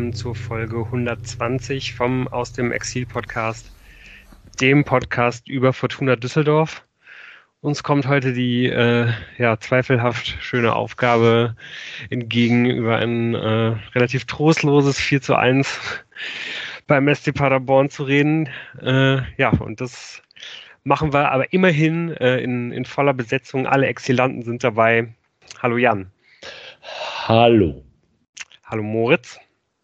willkommen zur Folge 120 vom Aus dem Exil-Podcast, dem Podcast über Fortuna Düsseldorf. Uns kommt heute die zweifelhaft schöne Aufgabe entgegen, über ein relativ trostloses 4:1 beim SC Paderborn zu reden. Und das machen wir aber immerhin in voller Besetzung. Alle Exilanten sind dabei. Hallo Jan. Hallo. Hallo Moritz.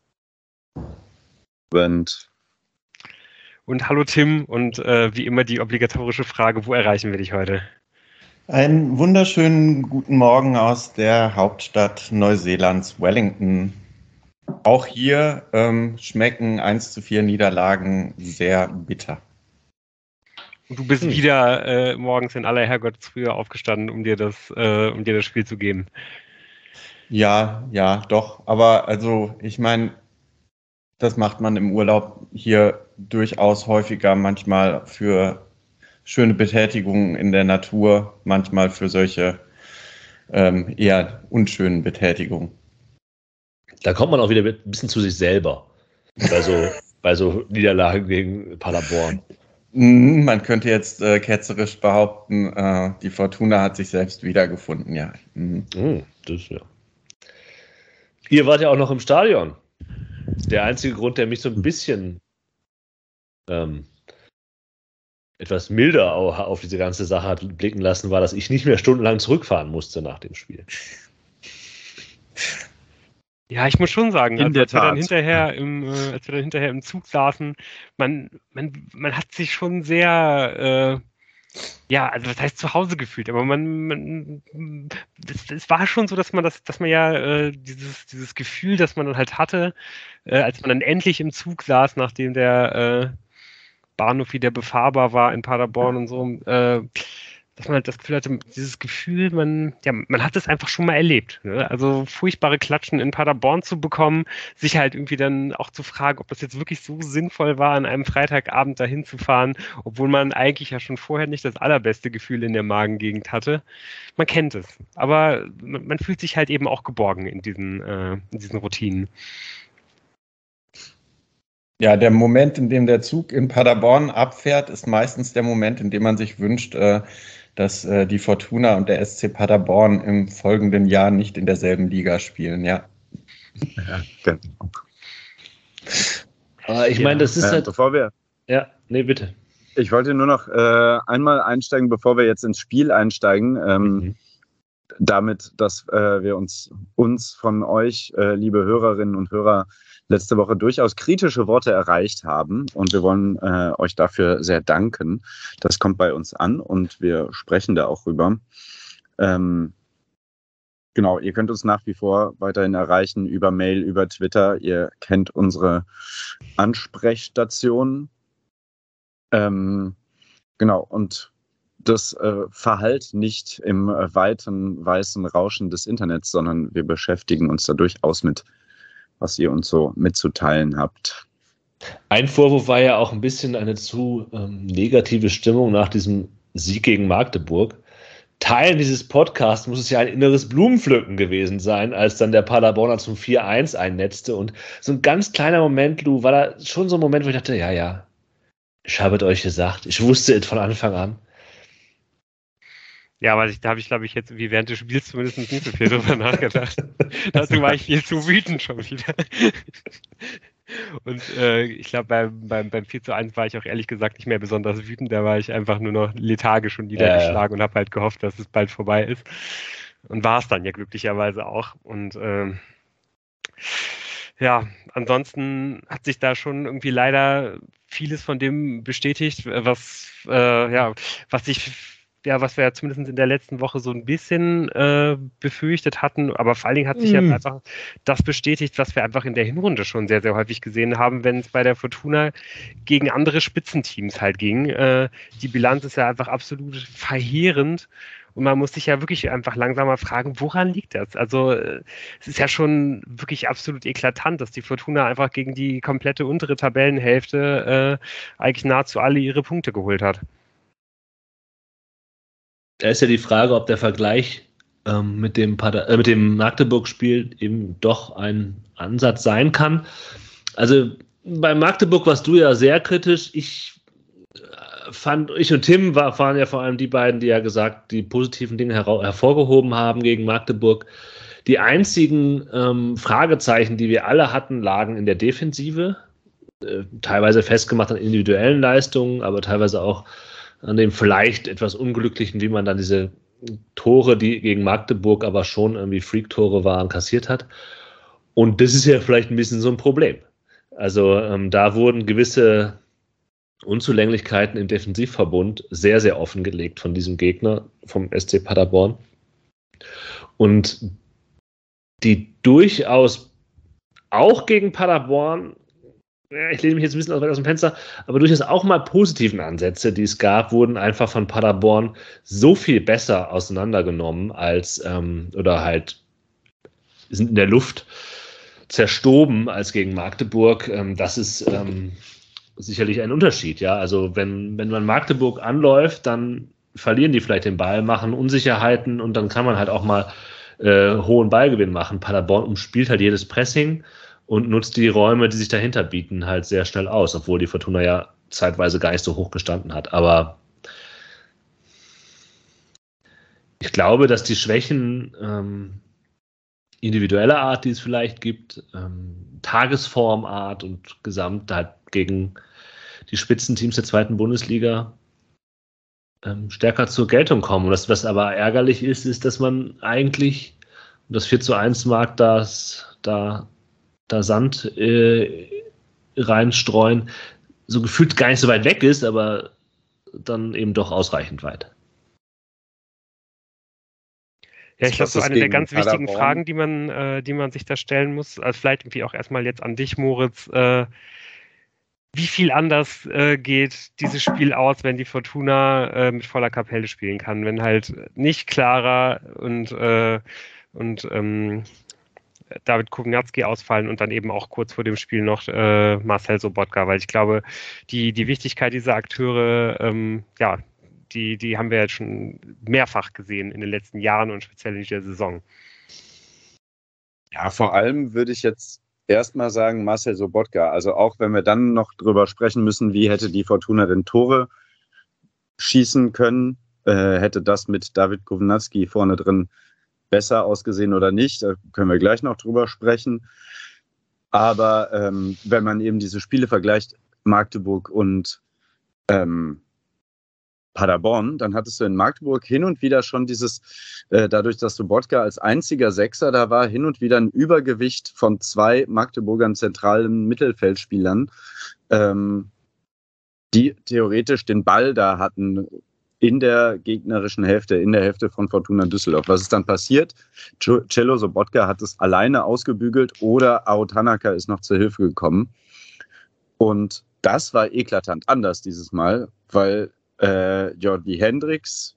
Und hallo Tim und wie immer die obligatorische Frage, wo erreichen wir dich heute? Einen wunderschönen guten Morgen aus der Hauptstadt Neuseelands, Wellington. Auch hier schmecken 1:4 Niederlagen sehr bitter. Und du bist wieder morgens in aller Herrgottsfrühe aufgestanden, um dir das Spiel zu geben. Ja, doch. Aber also, ich meine, das macht man im Urlaub hier durchaus häufiger, manchmal für schöne Betätigungen in der Natur, manchmal für solche eher unschönen Betätigungen. Da kommt man auch wieder ein bisschen zu sich selber, bei so Niederlagen gegen Paderborn. Man könnte jetzt ketzerisch behaupten, die Fortuna hat sich selbst wiedergefunden, ja. Das ja. Ihr wart ja auch noch im Stadion. Der einzige Grund, der mich so ein bisschen etwas milder auf diese ganze Sache hat blicken lassen, war, dass ich nicht mehr stundenlang zurückfahren musste nach dem Spiel. Ja, ich muss schon sagen, als wir dann hinterher im Zug saßen, man hat sich schon sehr, also das heißt zu Hause gefühlt, aber es war schon so, dass man dieses Gefühl, das man dann halt hatte, als man dann endlich im Zug saß, nachdem der Bahnhof wieder befahrbar war in Paderborn und so, dass man halt das Gefühl hatte, dieses Gefühl, man hat es einfach schon mal erlebt. Ne? Also furchtbare Klatschen in Paderborn zu bekommen, sich halt irgendwie dann auch zu fragen, ob das jetzt wirklich so sinnvoll war, an einem Freitagabend dahin zu fahren, obwohl man eigentlich ja schon vorher nicht das allerbeste Gefühl in der Magengegend hatte. Man kennt es, aber man fühlt sich halt eben auch geborgen in diesen Routinen. Ja, der Moment, in dem der Zug in Paderborn abfährt, ist meistens der Moment, in dem man sich wünscht, dass die Fortuna und der SC Paderborn im folgenden Jahr nicht in derselben Liga spielen, ja. Ja, genau. Aber ich meine, das ist halt... Bevor wir... Ja, nee, bitte. Ich wollte nur noch einmal einsteigen, bevor wir jetzt ins Spiel einsteigen, damit, dass wir uns von euch, liebe Hörerinnen und Hörer, letzte Woche durchaus kritische Worte erreicht haben und wir wollen euch dafür sehr danken. Das kommt bei uns an und wir sprechen da auch rüber. Genau, ihr könnt uns nach wie vor weiterhin erreichen über Mail, über Twitter. Ihr kennt unsere Ansprechstation. Genau, und das verhallt nicht im weiten, weißen Rauschen des Internets, sondern wir beschäftigen uns da durchaus mit, was ihr uns so mitzuteilen habt. Ein Vorwurf war ja auch ein bisschen eine zu negative Stimmung nach diesem Sieg gegen Magdeburg. Teil dieses Podcasts muss es ja ein inneres Blumenpflücken gewesen sein, als dann der Paderborner zum 4:1 einnetzte. Und so ein ganz kleiner Moment, Lou, war da schon so ein Moment, wo ich dachte, ja, ich habe es euch gesagt. Ich wusste es von Anfang an. Ja, aber da habe ich, glaube ich, jetzt wie während des Spiels zumindest nicht so viel drüber nachgedacht. Dazu war ich viel zu wütend schon wieder. Und ich glaube, beim 4:1 war ich auch ehrlich gesagt nicht mehr besonders wütend. Da war ich einfach nur noch lethargisch und niedergeschlagen und habe halt gehofft, dass es bald vorbei ist. Und war es dann ja glücklicherweise auch. Und ansonsten hat sich da schon irgendwie leider vieles von dem bestätigt, was wir ja zumindest in der letzten Woche so ein bisschen befürchtet hatten, aber vor allen Dingen hat sich ja einfach das bestätigt, was wir einfach in der Hinrunde schon sehr, sehr häufig gesehen haben, wenn es bei der Fortuna gegen andere Spitzenteams halt ging. Die Bilanz ist ja einfach absolut verheerend und man muss sich ja wirklich einfach langsam mal fragen, woran liegt das? Also es ist ja schon wirklich absolut eklatant, dass die Fortuna einfach gegen die komplette untere Tabellenhälfte eigentlich nahezu alle ihre Punkte geholt hat. Da ist ja die Frage, ob der Vergleich mit dem Magdeburg-Spiel eben doch ein Ansatz sein kann. Also bei Magdeburg warst du ja sehr kritisch. Ich und Tim waren ja vor allem die beiden, die ja die positiven Dinge hervorgehoben haben gegen Magdeburg. Die einzigen Fragezeichen, die wir alle hatten, lagen in der Defensive. Teilweise festgemacht an individuellen Leistungen, aber teilweise auch an dem vielleicht etwas Unglücklichen, wie man dann diese Tore, die gegen Magdeburg aber schon irgendwie Freak-Tore waren, kassiert hat. Und das ist ja vielleicht ein bisschen so ein Problem. Also da wurden gewisse Unzulänglichkeiten im Defensivverbund sehr, sehr offengelegt von diesem Gegner, vom SC Paderborn. Und die durchaus auch gegen Paderborn, ich lehne mich jetzt ein bisschen aus dem Fenster, aber durchaus auch mal positiven Ansätze, die es gab, wurden einfach von Paderborn so viel besser auseinandergenommen oder halt sind in der Luft zerstoben als gegen Magdeburg. Das ist sicherlich ein Unterschied, ja. Also wenn man Magdeburg anläuft, dann verlieren die vielleicht den Ball, machen Unsicherheiten und dann kann man halt auch mal hohen Ballgewinn machen. Paderborn umspielt halt jedes Pressing und nutzt die Räume, die sich dahinter bieten, halt sehr schnell aus, obwohl die Fortuna ja zeitweise gar nicht so hoch gestanden hat. Aber ich glaube, dass die Schwächen individueller Art, die es vielleicht gibt, Tagesformart und gesamt halt gegen die Spitzenteams der zweiten Bundesliga stärker zur Geltung kommen. Und was aber ärgerlich ist, dass man eigentlich, das 4:1 mag da Sand reinstreuen, so gefühlt gar nicht so weit weg ist, aber dann eben doch ausreichend weit. Ja, ich glaube, so eine der ganz wichtigen Fragen, die man sich da stellen muss, also vielleicht irgendwie auch erstmal jetzt an dich, Moritz, wie viel anders geht dieses Spiel aus, wenn die Fortuna mit voller Kapelle spielen kann, wenn halt nicht Clara und David Kownacki ausfallen und dann eben auch kurz vor dem Spiel noch Marcel Sobotka, weil ich glaube, die Wichtigkeit dieser Akteure, die haben wir jetzt schon mehrfach gesehen in den letzten Jahren und speziell in dieser Saison. Ja, vor allem würde ich jetzt erstmal sagen Marcel Sobotka. Also auch wenn wir dann noch drüber sprechen müssen, wie hätte die Fortuna denn Tore schießen können, hätte das mit David Kownacki vorne drin besser ausgesehen oder nicht, da können wir gleich noch drüber sprechen. Aber wenn man eben diese Spiele vergleicht, Magdeburg und Paderborn, dann hattest du in Magdeburg hin und wieder schon dadurch, dass Sobotka als einziger Sechser da war, hin und wieder ein Übergewicht von 2 Magdeburgern zentralen Mittelfeldspielern, die theoretisch den Ball da hatten in der gegnerischen Hälfte, in der Hälfte von Fortuna Düsseldorf. Was ist dann passiert? Cello Sobotka hat es alleine ausgebügelt oder Ao Tanaka ist noch zur Hilfe gekommen. Und das war eklatant anders dieses Mal, weil Jorrit Hendricks,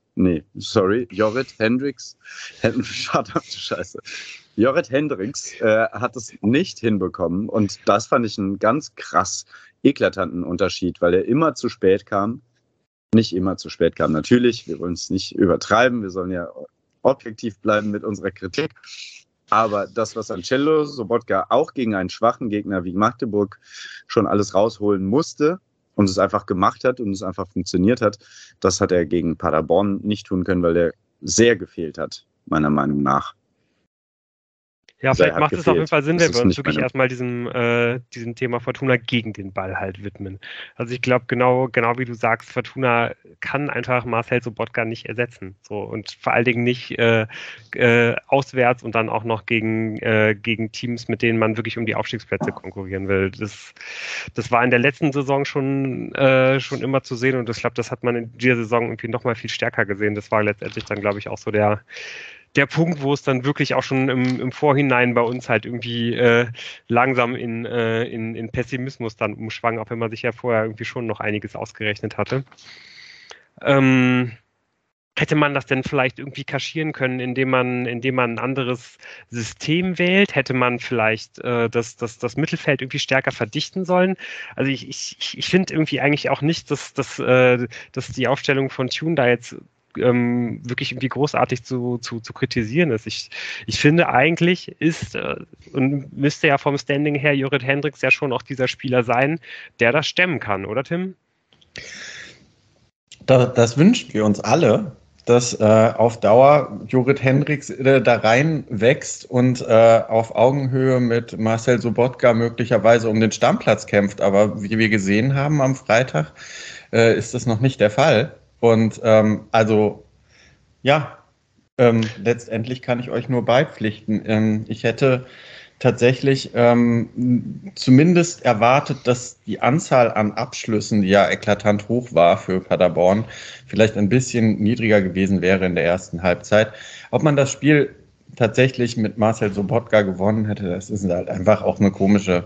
hat es nicht hinbekommen. Und das fand ich einen ganz krass eklatanten Unterschied, weil er immer zu spät kam. Nicht immer zu spät kam. Natürlich, wir wollen es nicht übertreiben, wir sollen ja objektiv bleiben mit unserer Kritik. Aber das, was Cello Sobotka auch gegen einen schwachen Gegner wie Magdeburg schon alles rausholen musste und es einfach gemacht hat und es einfach funktioniert hat, das hat er gegen Paderborn nicht tun können, weil er sehr gefehlt hat, meiner Meinung nach. Ja, vielleicht macht es auf jeden Fall Sinn, wenn wir uns wirklich erstmal diesem Thema Fortuna gegen den Ball halt widmen. Also ich glaube, genau wie du sagst, Fortuna kann einfach Marcel Sobotka nicht ersetzen. So, und vor allen Dingen nicht auswärts und dann auch noch gegen Teams, mit denen man wirklich um die Aufstiegsplätze konkurrieren will. Das war in der letzten Saison schon immer zu sehen und ich glaube, das hat man in dieser Saison irgendwie noch mal viel stärker gesehen. Das war letztendlich dann, glaube ich, auch so der Punkt, wo es dann wirklich auch schon im Vorhinein bei uns halt irgendwie langsam in Pessimismus dann umschwang, auch wenn man sich ja vorher irgendwie schon noch einiges ausgerechnet hatte. Hätte man das denn vielleicht irgendwie kaschieren können, indem man ein anderes System wählt? Hätte man vielleicht das Mittelfeld irgendwie stärker verdichten sollen? Also ich finde irgendwie eigentlich auch nicht, dass die Aufstellung von Thune da jetzt wirklich irgendwie großartig zu kritisieren ist. Ich finde eigentlich ist und müsste ja vom Standing her Jorrit Hendricks ja schon auch dieser Spieler sein, der das stemmen kann, oder Tim? Das wünschen wir uns alle, dass auf Dauer Jorrit Hendricks da rein wächst und auf Augenhöhe mit Marcel Sobotka möglicherweise um den Stammplatz kämpft. Aber wie wir gesehen haben am Freitag, ist das noch nicht der Fall. Und letztendlich kann ich euch nur beipflichten. Ich hätte tatsächlich zumindest erwartet, dass die Anzahl an Abschlüssen, die ja eklatant hoch war für Paderborn, vielleicht ein bisschen niedriger gewesen wäre in der ersten Halbzeit. Ob man das Spiel tatsächlich mit Marcel Sobotka gewonnen hätte, das ist halt einfach auch eine komische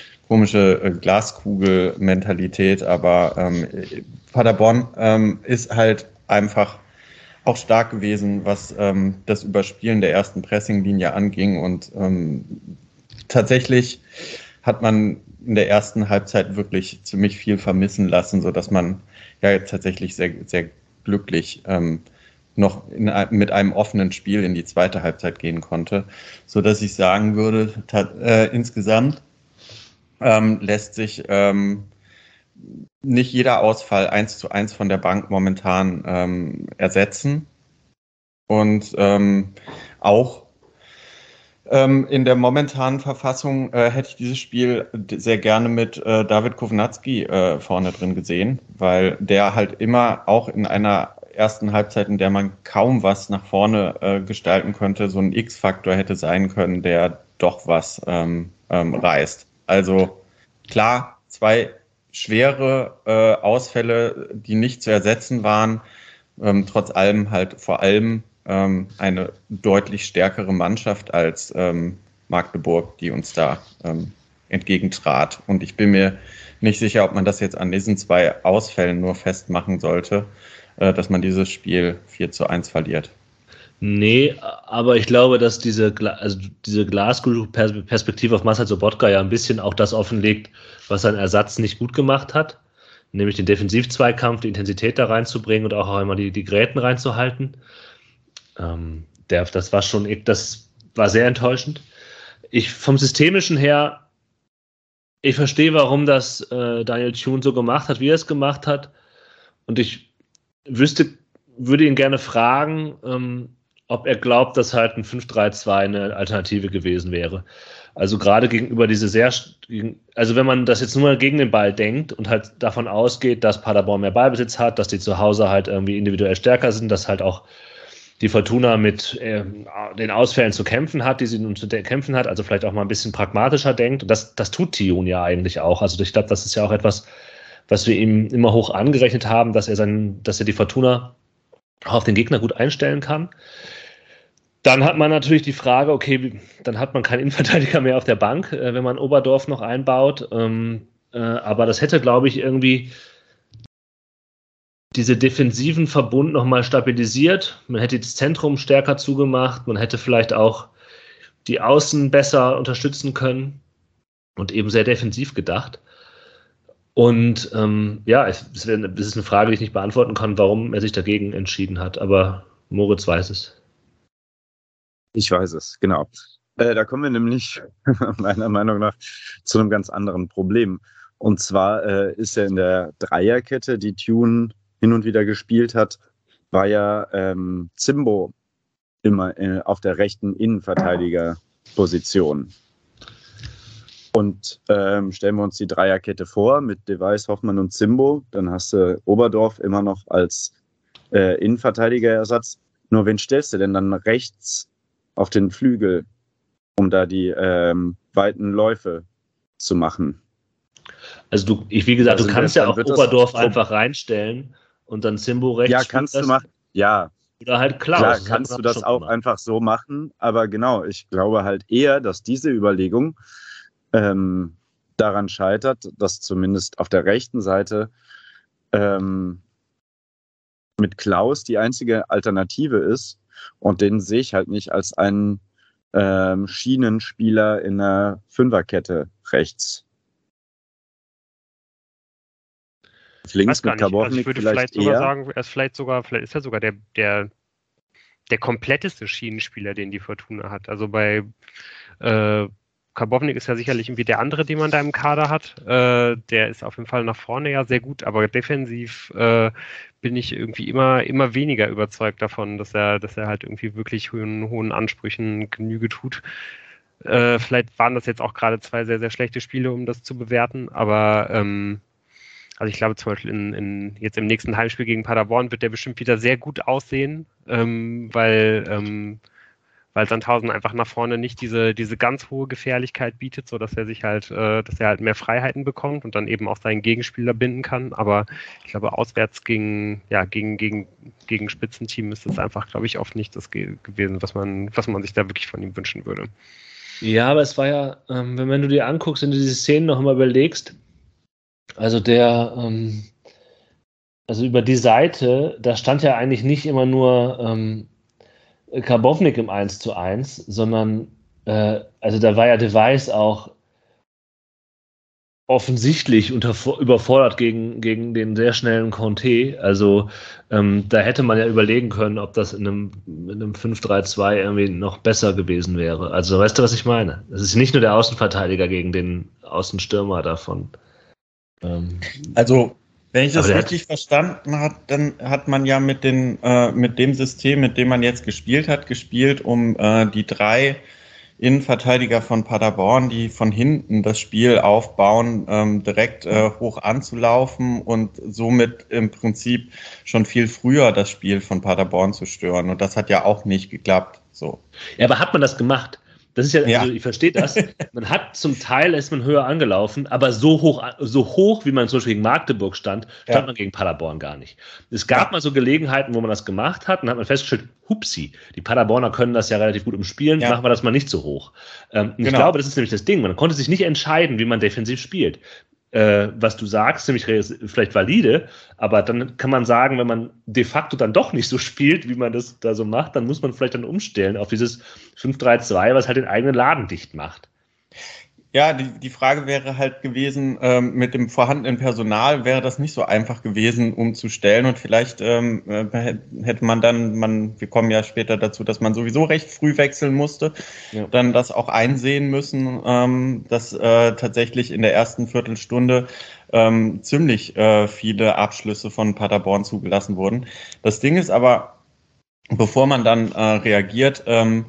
Glaskugel-Mentalität. Aber Paderborn ist halt einfach auch stark gewesen, was das Überspielen der ersten Pressinglinie anging. Und tatsächlich hat man in der ersten Halbzeit wirklich ziemlich viel vermissen lassen, sodass man ja jetzt tatsächlich sehr, sehr glücklich noch mit einem offenen Spiel in die zweite Halbzeit gehen konnte, sodass ich sagen würde, insgesamt lässt sich nicht jeder Ausfall 1:1 von der Bank momentan ersetzen. Und auch in der momentanen Verfassung hätte ich dieses Spiel sehr gerne mit David Kovnatski vorne drin gesehen, weil der halt immer auch in einer ersten Halbzeit, in der man kaum was nach vorne gestalten könnte, so ein X-Faktor hätte sein können, der doch was reißt. Also klar, 2 schwere Ausfälle, die nicht zu ersetzen waren, trotz allem halt vor allem eine deutlich stärkere Mannschaft als Magdeburg, die uns da entgegentrat. Und ich bin mir nicht sicher, ob man das jetzt an diesen 2 Ausfällen nur festmachen sollte, dass man dieses Spiel 4:1 verliert. Nee, aber ich glaube, dass diese Glaskugel-Perspektive auf Marcel Sobotka ja ein bisschen auch das offenlegt, was sein Ersatz nicht gut gemacht hat, nämlich den Defensivzweikampf, die Intensität da reinzubringen und auch einmal die Gräten reinzuhalten. Das war sehr enttäuschend. Vom Systemischen her, ich verstehe, warum das Daniel Thune so gemacht hat, wie er es gemacht hat. Und ich würde ihn gerne fragen, ob er glaubt, dass halt ein 5-3-2 eine Alternative gewesen wäre. Also gerade gegenüber also wenn man das jetzt nur mal gegen den Ball denkt und halt davon ausgeht, dass Paderborn mehr Ballbesitz hat, dass die zu Hause halt irgendwie individuell stärker sind, dass halt auch die Fortuna mit den Ausfällen zu kämpfen hat, die sie nun zu kämpfen hat, also vielleicht auch mal ein bisschen pragmatischer denkt. Und das tut Thune ja eigentlich auch. Also ich glaube, das ist ja auch etwas, was wir ihm immer hoch angerechnet haben, dass er die Fortuna auf den Gegner gut einstellen kann. Dann hat man natürlich die Frage, okay, dann hat man keinen Innenverteidiger mehr auf der Bank, wenn man Oberdorf noch einbaut. Aber das hätte, glaube ich, irgendwie diese defensiven Verbund nochmal stabilisiert. Man hätte das Zentrum stärker zugemacht. Man hätte vielleicht auch die Außen besser unterstützen können und eben sehr defensiv gedacht. Und es ist eine Frage, die ich nicht beantworten kann, warum er sich dagegen entschieden hat. Aber Moritz weiß es. Ich weiß es, genau. Da kommen wir nämlich meiner Meinung nach zu einem ganz anderen Problem. Und zwar ist ja in der Dreierkette, die Thune hin und wieder gespielt hat, war ja Zimbo immer auf der rechten Innenverteidigerposition. Und stellen wir uns die Dreierkette vor mit De Wijs, Hoffmann und Zimbo, dann hast du Oberdorf immer noch als Innenverteidigerersatz. Nur wen stellst du denn dann rechts auf den Flügel, um da die weiten Läufe zu machen? Also du kannst ja auch Oberdorf einfach reinstellen und dann Zimbo rechts. Ja, kannst du machen. Ja. Oder halt Klaus. Klar, kannst du das auch einfach so machen. Aber genau, ich glaube halt eher, dass diese Überlegung daran scheitert, dass zumindest auf der rechten Seite mit Klaus die einzige Alternative ist. Und den sehe ich halt nicht als einen Schienenspieler in der Fünferkette rechts. Links gar mit nicht. Also Karbovnik ich würde vielleicht sogar eher. sagen, vielleicht ist er sogar der kompletteste Schienenspieler, den die Fortuna hat. Also bei Karbovnik ist ja sicherlich irgendwie der andere, den man da im Kader hat. Der ist auf jeden Fall nach vorne ja sehr gut, aber defensiv bin ich irgendwie immer weniger überzeugt davon, dass er halt irgendwie wirklich hohen Ansprüchen Genüge tut. Vielleicht waren das jetzt auch gerade 2 sehr, sehr schlechte Spiele, um das zu bewerten, aber also ich glaube zum Beispiel jetzt im nächsten Heimspiel gegen Paderborn wird der bestimmt wieder sehr gut aussehen, weil Sandhausen einfach nach vorne nicht diese ganz hohe Gefährlichkeit bietet, sodass er dass er halt mehr Freiheiten bekommt und dann eben auch seinen Gegenspieler binden kann. Aber ich glaube, auswärts gegen Spitzenteam ist das einfach, glaube ich, oft nicht das gewesen, was man sich da wirklich von ihm wünschen würde. Ja, aber es war ja, wenn du dir anguckst, wenn du diese Szenen noch mal überlegst, also also über die Seite, da stand ja eigentlich nicht immer nur Karbovnik im 1:1, sondern also da war ja De Wijs auch offensichtlich überfordert gegen den sehr schnellen Conte. Also da hätte man ja überlegen können, ob das in einem 5-3-2 irgendwie noch besser gewesen wäre. Also weißt du, was ich meine? Es ist nicht nur der Außenverteidiger gegen den Außenstürmer davon. Also wenn ich das richtig verstanden habe, dann hat man ja mit dem System, mit dem man jetzt gespielt, um die 3 Innenverteidiger von Paderborn, die von hinten das Spiel aufbauen, direkt hoch anzulaufen und somit im Prinzip schon viel früher das Spiel von Paderborn zu stören. Und das hat ja auch nicht geklappt. So. Ja, aber hat man das gemacht? Das ist ja, also ich verstehe das. Man hat zum Teil ist man höher angelaufen, aber so hoch, wie man zum Beispiel gegen Magdeburg stand man gegen Paderborn gar nicht. Es gab mal so Gelegenheiten, wo man das gemacht hat, und hat man festgestellt, hupsi, die Paderborner können das ja relativ gut umspielen, machen wir das mal nicht so hoch. Ich glaube, das ist nämlich das Ding. Man konnte sich nicht entscheiden, wie man defensiv spielt. Was du sagst, nämlich vielleicht valide, aber dann kann man sagen, wenn man de facto dann doch nicht so spielt, wie man das da so macht, dann muss man vielleicht dann umstellen auf dieses 5-3-2, was halt den eigenen Laden dicht macht. Ja, die Frage wäre halt gewesen, mit dem vorhandenen Personal wäre das nicht so einfach gewesen, umzustellen, und vielleicht hätte man dann, wir kommen ja später dazu, dass man sowieso recht früh wechseln musste, dann das auch einsehen müssen, dass tatsächlich in der ersten Viertelstunde ziemlich viele Abschlüsse von Paderborn zugelassen wurden. Das Ding ist aber, bevor man dann reagiert,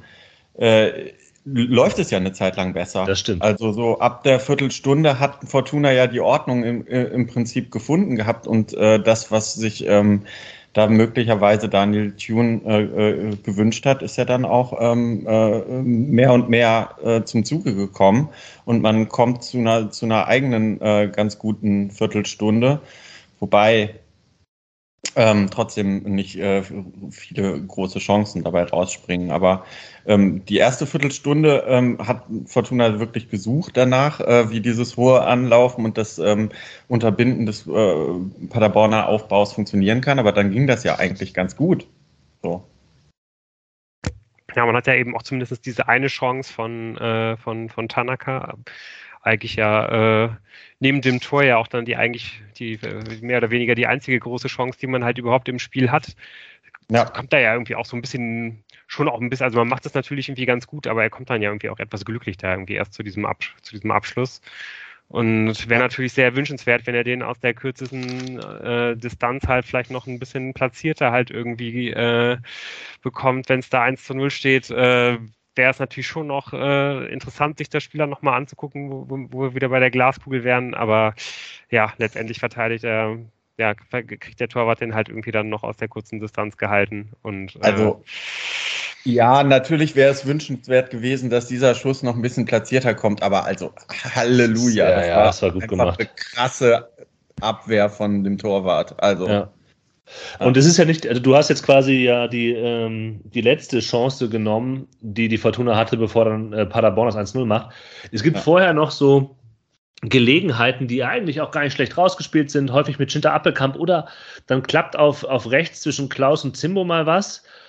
läuft es ja eine Zeit lang besser. Das stimmt. Also so ab der Viertelstunde hat Fortuna ja die Ordnung im Prinzip gefunden gehabt, und das, was sich da möglicherweise Daniel Thune gewünscht hat, ist ja dann auch mehr und mehr zum Zuge gekommen, und man kommt zu einer eigenen ganz guten Viertelstunde, wobei trotzdem nicht viele große Chancen dabei rausspringen. Aber die erste Viertelstunde hat Fortuna wirklich gesucht danach, wie dieses hohe Anlaufen und das Unterbinden des Paderborner Aufbaus funktionieren kann. Aber dann ging das ja eigentlich ganz gut. So. Ja, man hat ja eben auch zumindest diese eine Chance von Tanaka, eigentlich ja neben dem Tor ja auch dann die mehr oder weniger die einzige große Chance, die man halt überhaupt im Spiel hat. Ja. Kommt da ja irgendwie auch so ein bisschen, also man macht das natürlich irgendwie ganz gut, aber er kommt dann ja irgendwie auch etwas glücklich da irgendwie erst zu diesem Abschluss. Und wäre natürlich sehr wünschenswert, wenn er den aus der kürzesten Distanz halt vielleicht noch ein bisschen platzierter halt irgendwie bekommt, wenn es da 1:0 steht. Wäre es natürlich schon noch interessant, sich das Spiel dann nochmal anzugucken, wo wir wieder bei der Glaskugel wären. Aber ja, letztendlich kriegt der Torwart den halt irgendwie dann noch aus der kurzen Distanz gehalten. Und, also, ja, natürlich wäre es wünschenswert gewesen, dass dieser Schuss noch ein bisschen platzierter kommt. Aber also, Halleluja. Das war gut gemacht. Eine krasse Abwehr von dem Torwart. Also. Ja. Und es ist ja nicht, also du hast jetzt quasi ja die letzte Chance genommen, die Fortuna hatte, bevor dann Paderborn das 1:0 macht. Es gibt vorher noch so Gelegenheiten, die eigentlich auch gar nicht schlecht rausgespielt sind, häufig mit Schinter Appelkamp, oder dann klappt auf rechts zwischen Klaus und Zimbo mal was.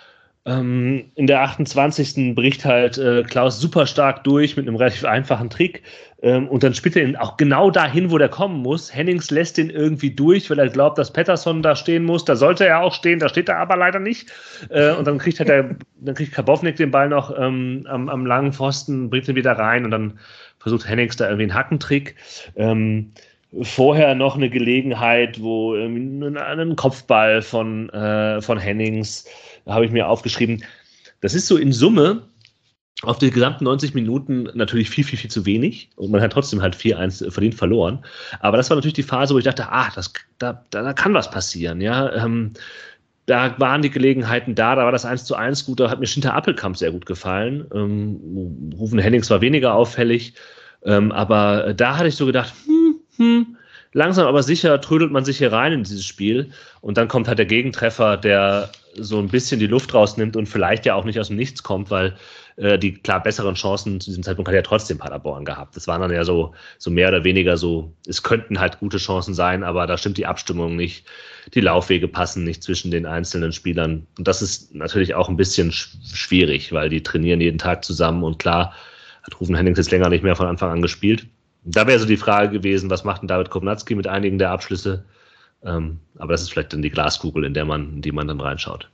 In der 28. bricht halt Klaus super stark durch mit einem relativ einfachen Trick. Und dann spielt er ihn auch genau dahin, wo der kommen muss. Hennings lässt ihn irgendwie durch, weil er glaubt, dass Pettersson da stehen muss. Da sollte er auch stehen, da steht er aber leider nicht. Und dann kriegt Karbovnik den Ball noch am langen Pfosten, bringt ihn wieder rein und dann versucht Hennings da irgendwie einen Hackentrick. Vorher noch eine Gelegenheit, wo einen Kopfball von Hennings, da habe ich mir aufgeschrieben, das ist so in Summe auf die gesamten 90 Minuten natürlich viel, viel, viel zu wenig und man hat trotzdem halt 4-1 verdient verloren. Aber das war natürlich die Phase, wo ich dachte, da kann was passieren, ja. Da waren die Gelegenheiten da war das 1:1 gut, da hat mir Schinter Appelkamp sehr gut gefallen. Rufen Hennings war weniger auffällig, aber da hatte ich so gedacht, langsam aber sicher trödelt man sich hier rein in dieses Spiel und dann kommt halt der Gegentreffer, der so ein bisschen die Luft rausnimmt und vielleicht ja auch nicht aus dem Nichts kommt, weil die klar besseren Chancen zu diesem Zeitpunkt hat ja trotzdem Paderborn gehabt. Das waren dann ja so mehr oder weniger so, es könnten halt gute Chancen sein, aber da stimmt die Abstimmung nicht, die Laufwege passen nicht zwischen den einzelnen Spielern und das ist natürlich auch ein bisschen schwierig, weil die trainieren jeden Tag zusammen und klar hat Rufen Hennings jetzt länger nicht mehr von Anfang an gespielt. Da wäre so die Frage gewesen, was macht denn David Kovnatski mit einigen der Abschlüsse? Aber das ist vielleicht dann die Glaskugel, in die man dann reinschaut.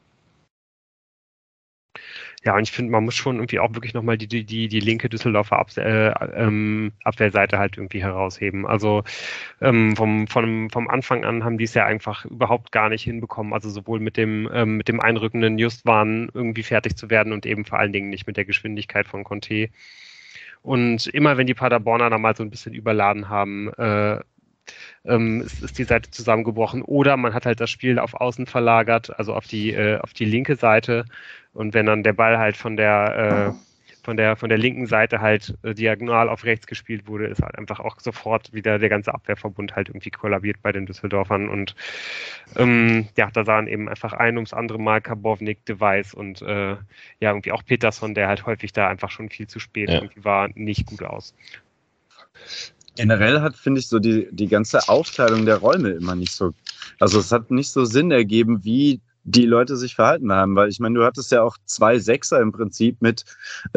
Ja, und ich finde, man muss schon irgendwie auch wirklich nochmal die linke Düsseldorfer Abwehrseite halt irgendwie herausheben. Also vom Anfang an haben die es ja einfach überhaupt gar nicht hinbekommen. Also sowohl mit dem einrückenden Justwan irgendwie fertig zu werden und eben vor allen Dingen nicht mit der Geschwindigkeit von Conte. Und immer wenn die Paderborner da mal so ein bisschen überladen haben, ist die Seite zusammengebrochen. Oder man hat halt das Spiel auf Außen verlagert, also auf die linke Seite. Und wenn dann der Ball halt von der linken Seite halt diagonal auf rechts gespielt wurde, ist halt einfach auch sofort wieder der ganze Abwehrverbund halt irgendwie kollabiert bei den Düsseldorfern. Und da sahen eben einfach ein ums andere Mal Karbovnik, De Weiß und irgendwie auch Pettersson, der halt häufig da einfach schon viel zu spät irgendwie war, nicht gut aus. Generell hat, finde ich, so die ganze Aufteilung der Räume immer nicht so, also es hat nicht so Sinn ergeben, wie die Leute sich verhalten haben, weil ich meine, du hattest ja auch 2 Sechser im Prinzip mit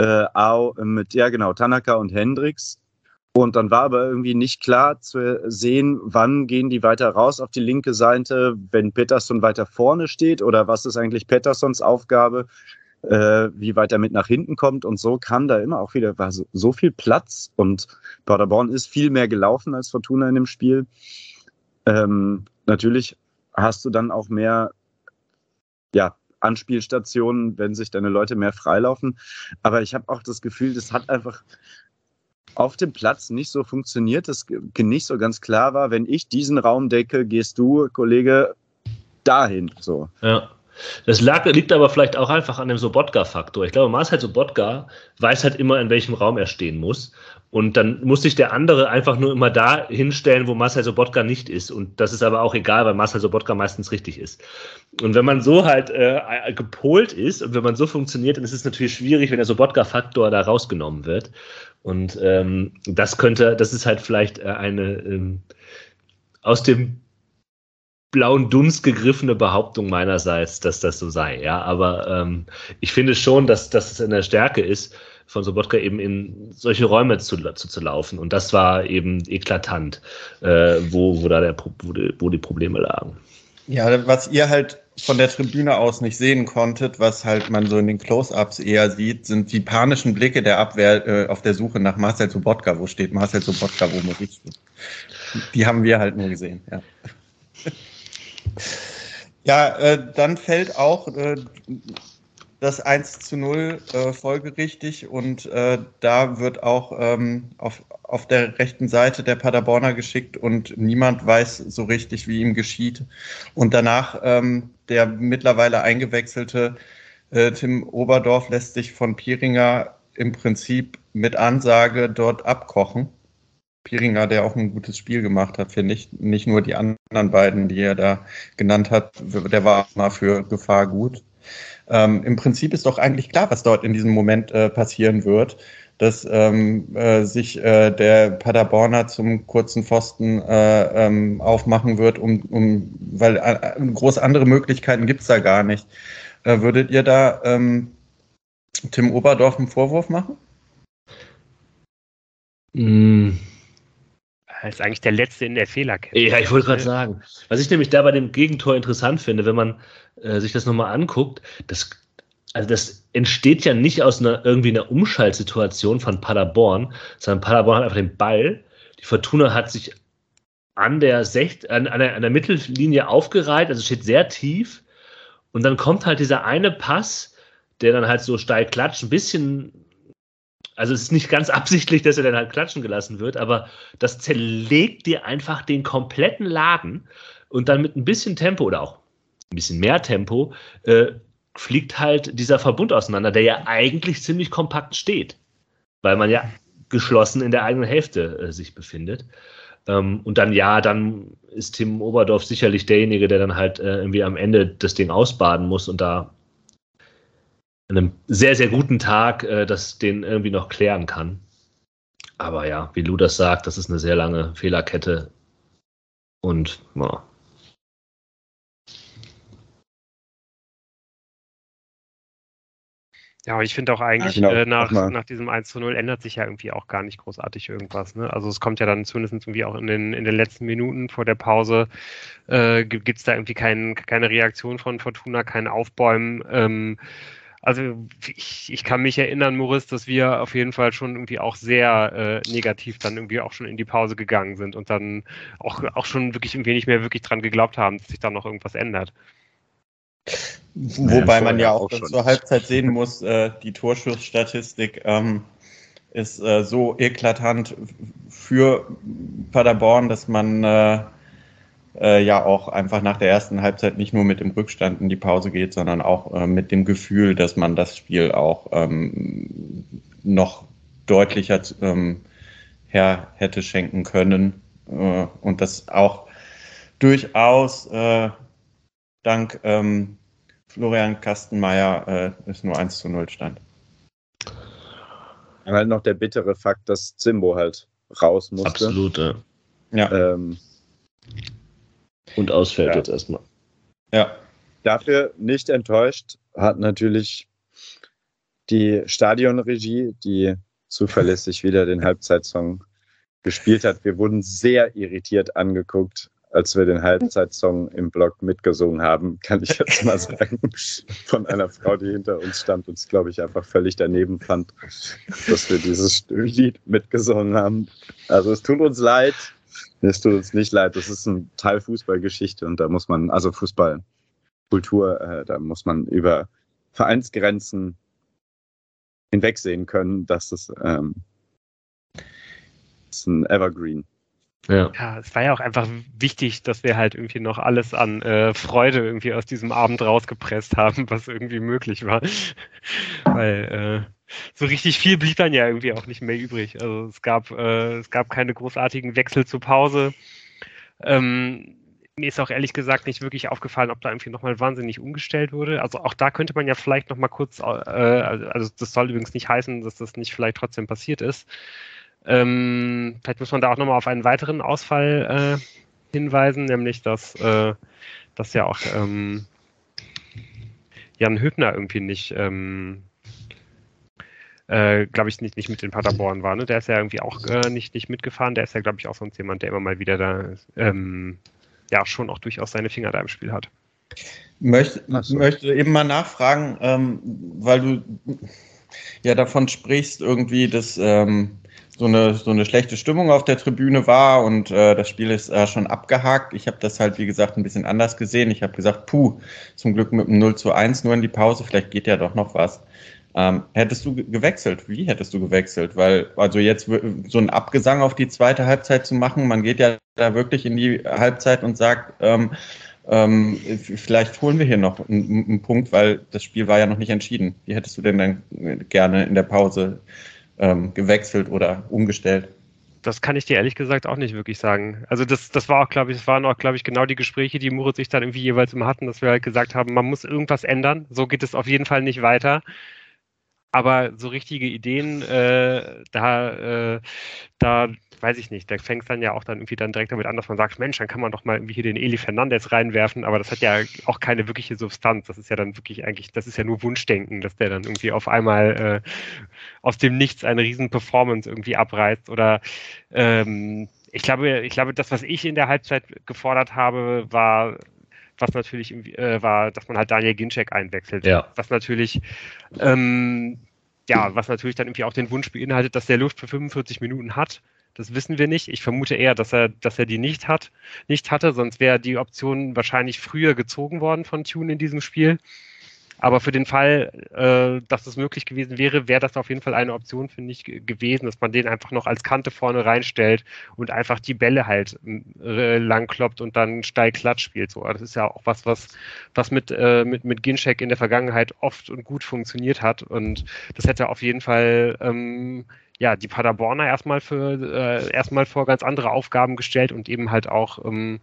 Tanaka und Hendricks und dann war aber irgendwie nicht klar zu sehen, wann gehen die weiter raus auf die linke Seite, wenn Pettersson weiter vorne steht oder was ist eigentlich Petterssons Aufgabe, wie weit er mit nach hinten kommt und so kam da immer auch wieder, war so viel Platz und Paderborn ist viel mehr gelaufen als Fortuna in dem Spiel. Natürlich hast du dann auch mehr Anspielstationen, wenn sich deine Leute mehr freilaufen. Aber ich habe auch das Gefühl, das hat einfach auf dem Platz nicht so funktioniert, dass nicht so ganz klar war, wenn ich diesen Raum decke, gehst du, Kollege, dahin. So. Ja. Das liegt aber vielleicht auch einfach an dem Sobotka-Faktor. Ich glaube, Marcel Sobotka weiß halt immer, in welchem Raum er stehen muss. Und dann muss sich der andere einfach nur immer da hinstellen, wo Marcel Sobotka nicht ist. Und das ist aber auch egal, weil Marcel Sobotka meistens richtig ist. Und wenn man so halt gepolt ist und wenn man so funktioniert, dann ist es natürlich schwierig, wenn der Sobotka-Faktor da rausgenommen wird. Und das ist halt vielleicht eine aus dem blauen Dunst gegriffene Behauptung meinerseits, dass das so sei. Ja, aber ich finde schon, dass es eine Stärke ist, von Sobotka eben in solche Räume zu laufen. Und das war eben eklatant, wo die Probleme lagen. Ja, was ihr halt von der Tribüne aus nicht sehen konntet, was halt man so in den Close-Ups eher sieht, sind die panischen Blicke der Abwehr auf der Suche nach Marcel Sobotka. Wo steht Marcel Sobotka, wo muss ich stehen? Die haben wir halt nur gesehen, ja. Ja, dann fällt auch das 1:0 folgerichtig und da wird auch auf der rechten Seite der Paderborner geschickt und niemand weiß so richtig, wie ihm geschieht. Und danach der mittlerweile eingewechselte Tim Oberdorf lässt sich von Pieringer im Prinzip mit Ansage dort abkochen. Pieringer, der auch ein gutes Spiel gemacht hat, finde ich. Nicht nur die anderen beiden, die er da genannt hat, der war auch mal für Gefahr gut. Im Prinzip ist doch eigentlich klar, was dort in diesem Moment passieren wird, dass sich der Paderborner zum kurzen Pfosten aufmachen wird, weil groß andere Möglichkeiten gibt es da gar nicht. Würdet ihr da Tim Oberdorf einen Vorwurf machen? Er ist eigentlich der Letzte in der Fehlerkette. Ja, ich wollte gerade sagen, was ich nämlich da bei dem Gegentor interessant finde, wenn man sich das nochmal anguckt, das entsteht ja nicht aus irgendwie einer Umschaltsituation von Paderborn, sondern Paderborn hat einfach den Ball. Die Fortuna hat sich an der Mittellinie aufgereiht, also steht sehr tief. Und dann kommt halt dieser eine Pass, der dann halt so steil klatscht, ein bisschen. Also es ist nicht ganz absichtlich, dass er dann halt klatschen gelassen wird, aber das zerlegt dir einfach den kompletten Laden und dann mit ein bisschen Tempo oder auch ein bisschen mehr Tempo fliegt halt dieser Verbund auseinander, der ja eigentlich ziemlich kompakt steht, weil man ja geschlossen in der eigenen Hälfte sich befindet. Und dann ist Tim Oberdorf sicherlich derjenige, der dann halt irgendwie am Ende das Ding ausbaden muss und da an einem sehr, sehr guten Tag den irgendwie noch klären kann. Aber ja, wie Lou das sagt, das ist eine sehr lange Fehlerkette. Und ja. Ja, aber ich finde auch eigentlich, nach diesem 1:0 ändert sich ja irgendwie auch gar nicht großartig irgendwas. Ne? Also es kommt ja dann zumindest irgendwie auch in den letzten Minuten vor der Pause, gibt es da irgendwie keine Reaktion von Fortuna, kein Aufbäumen. Also ich kann mich erinnern, Moritz, dass wir auf jeden Fall schon irgendwie auch sehr negativ dann irgendwie auch schon in die Pause gegangen sind und dann auch schon wirklich irgendwie nicht mehr wirklich dran geglaubt haben, dass sich da noch irgendwas ändert. Wobei man ja auch zur Halbzeit sehen muss, die Torschussstatistik ist so eklatant für Paderborn, dass man ja auch einfach nach der ersten Halbzeit nicht nur mit dem Rückstand in die Pause geht, sondern auch mit dem Gefühl, dass man das Spiel auch noch deutlicher her hätte schenken können und das auch durchaus dank Florian Kastenmeier es nur 1:0 stand. Und halt noch der bittere Fakt, dass Zimbo halt raus musste. Absolut, ja. Und ausfällt jetzt erstmal. Ja. Dafür nicht enttäuscht hat natürlich die Stadionregie, die zuverlässig wieder den Halbzeitsong gespielt hat. Wir wurden sehr irritiert angeguckt, als wir den Halbzeitsong im Blog mitgesungen haben, kann ich jetzt mal sagen, von einer Frau, die hinter uns stand und es, glaube ich, einfach völlig daneben fand, dass wir dieses Lied mitgesungen haben. Also es tut uns leid. Es tut uns nicht leid. Das ist ein Teil Fußballgeschichte und da muss man, also Fußballkultur, da muss man über Vereinsgrenzen hinwegsehen können. Das ist ein Evergreen. Ja, es war ja auch einfach wichtig, dass wir halt irgendwie noch alles an Freude irgendwie aus diesem Abend rausgepresst haben, was irgendwie möglich war. Weil so richtig viel blieb dann ja irgendwie auch nicht mehr übrig. Also es gab keine großartigen Wechsel zur Pause. Mir ist auch ehrlich gesagt nicht wirklich aufgefallen, ob da irgendwie nochmal wahnsinnig umgestellt wurde. Also auch da könnte man ja vielleicht nochmal kurz, also das soll übrigens nicht heißen, dass das nicht vielleicht trotzdem passiert ist. Vielleicht muss man da auch nochmal auf einen weiteren Ausfall hinweisen, nämlich dass ja auch Jan Hübner irgendwie nicht, glaube ich, nicht mit in Paderborn war. Ne? Der ist ja irgendwie auch nicht mitgefahren. Der ist ja, glaube ich, auch sonst jemand, der immer mal wieder da ja schon auch durchaus seine Finger da im Spiel hat. Möchte eben mal nachfragen, weil du ja davon sprichst, irgendwie, dass so eine schlechte Stimmung auf der Tribüne war und das Spiel ist schon abgehakt. Ich habe das halt, wie gesagt, ein bisschen anders gesehen. Ich habe gesagt, zum Glück mit einem 0:1 nur in die Pause, vielleicht geht ja doch noch was. Hättest du gewechselt? Wie hättest du gewechselt? Weil, also jetzt so ein Abgesang auf die zweite Halbzeit zu machen, man geht ja da wirklich in die Halbzeit und sagt, vielleicht holen wir hier noch einen Punkt, weil das Spiel war ja noch nicht entschieden. Wie hättest du denn dann gerne in der Pause gewechselt oder umgestellt? Das kann ich dir ehrlich gesagt auch nicht wirklich sagen. Also das waren auch, glaube ich, genau die Gespräche, die Moritz sich dann irgendwie jeweils immer hatten, dass wir halt gesagt haben, man muss irgendwas ändern. So geht es auf jeden Fall nicht weiter. Aber so richtige Ideen, da weiß ich nicht, da fängt es dann ja auch dann irgendwie dann direkt damit an, dass man sagt, Mensch, dann kann man doch mal irgendwie hier den Eli Fernandes reinwerfen, aber das hat ja auch keine wirkliche Substanz. Das ist ja dann wirklich eigentlich, das ist ja nur Wunschdenken, dass der dann irgendwie auf einmal aus dem Nichts eine riesen Performance irgendwie abreißt. Oder ich glaube, das, was ich in der Halbzeit gefordert habe, war, was natürlich war, dass man halt Daniel Ginczek einwechselt. Ja. Was natürlich was natürlich dann irgendwie auch den Wunsch beinhaltet, dass der Luft für 45 Minuten hat. Das wissen wir nicht. Ich vermute eher, dass er die nicht hatte, sonst wäre die Option wahrscheinlich früher gezogen worden von Thune in diesem Spiel. Aber für den Fall, dass es möglich gewesen wäre, wäre das auf jeden Fall eine Option, finde ich, gewesen, dass man den einfach noch als Kante vorne reinstellt und einfach die Bälle halt langkloppt und dann steil Klatsch spielt. So, das ist ja auch was mit Ginczek in der Vergangenheit oft und gut funktioniert hat. Und das hätte auf jeden Fall die Paderborner erstmal vor ganz andere Aufgaben gestellt und eben halt auch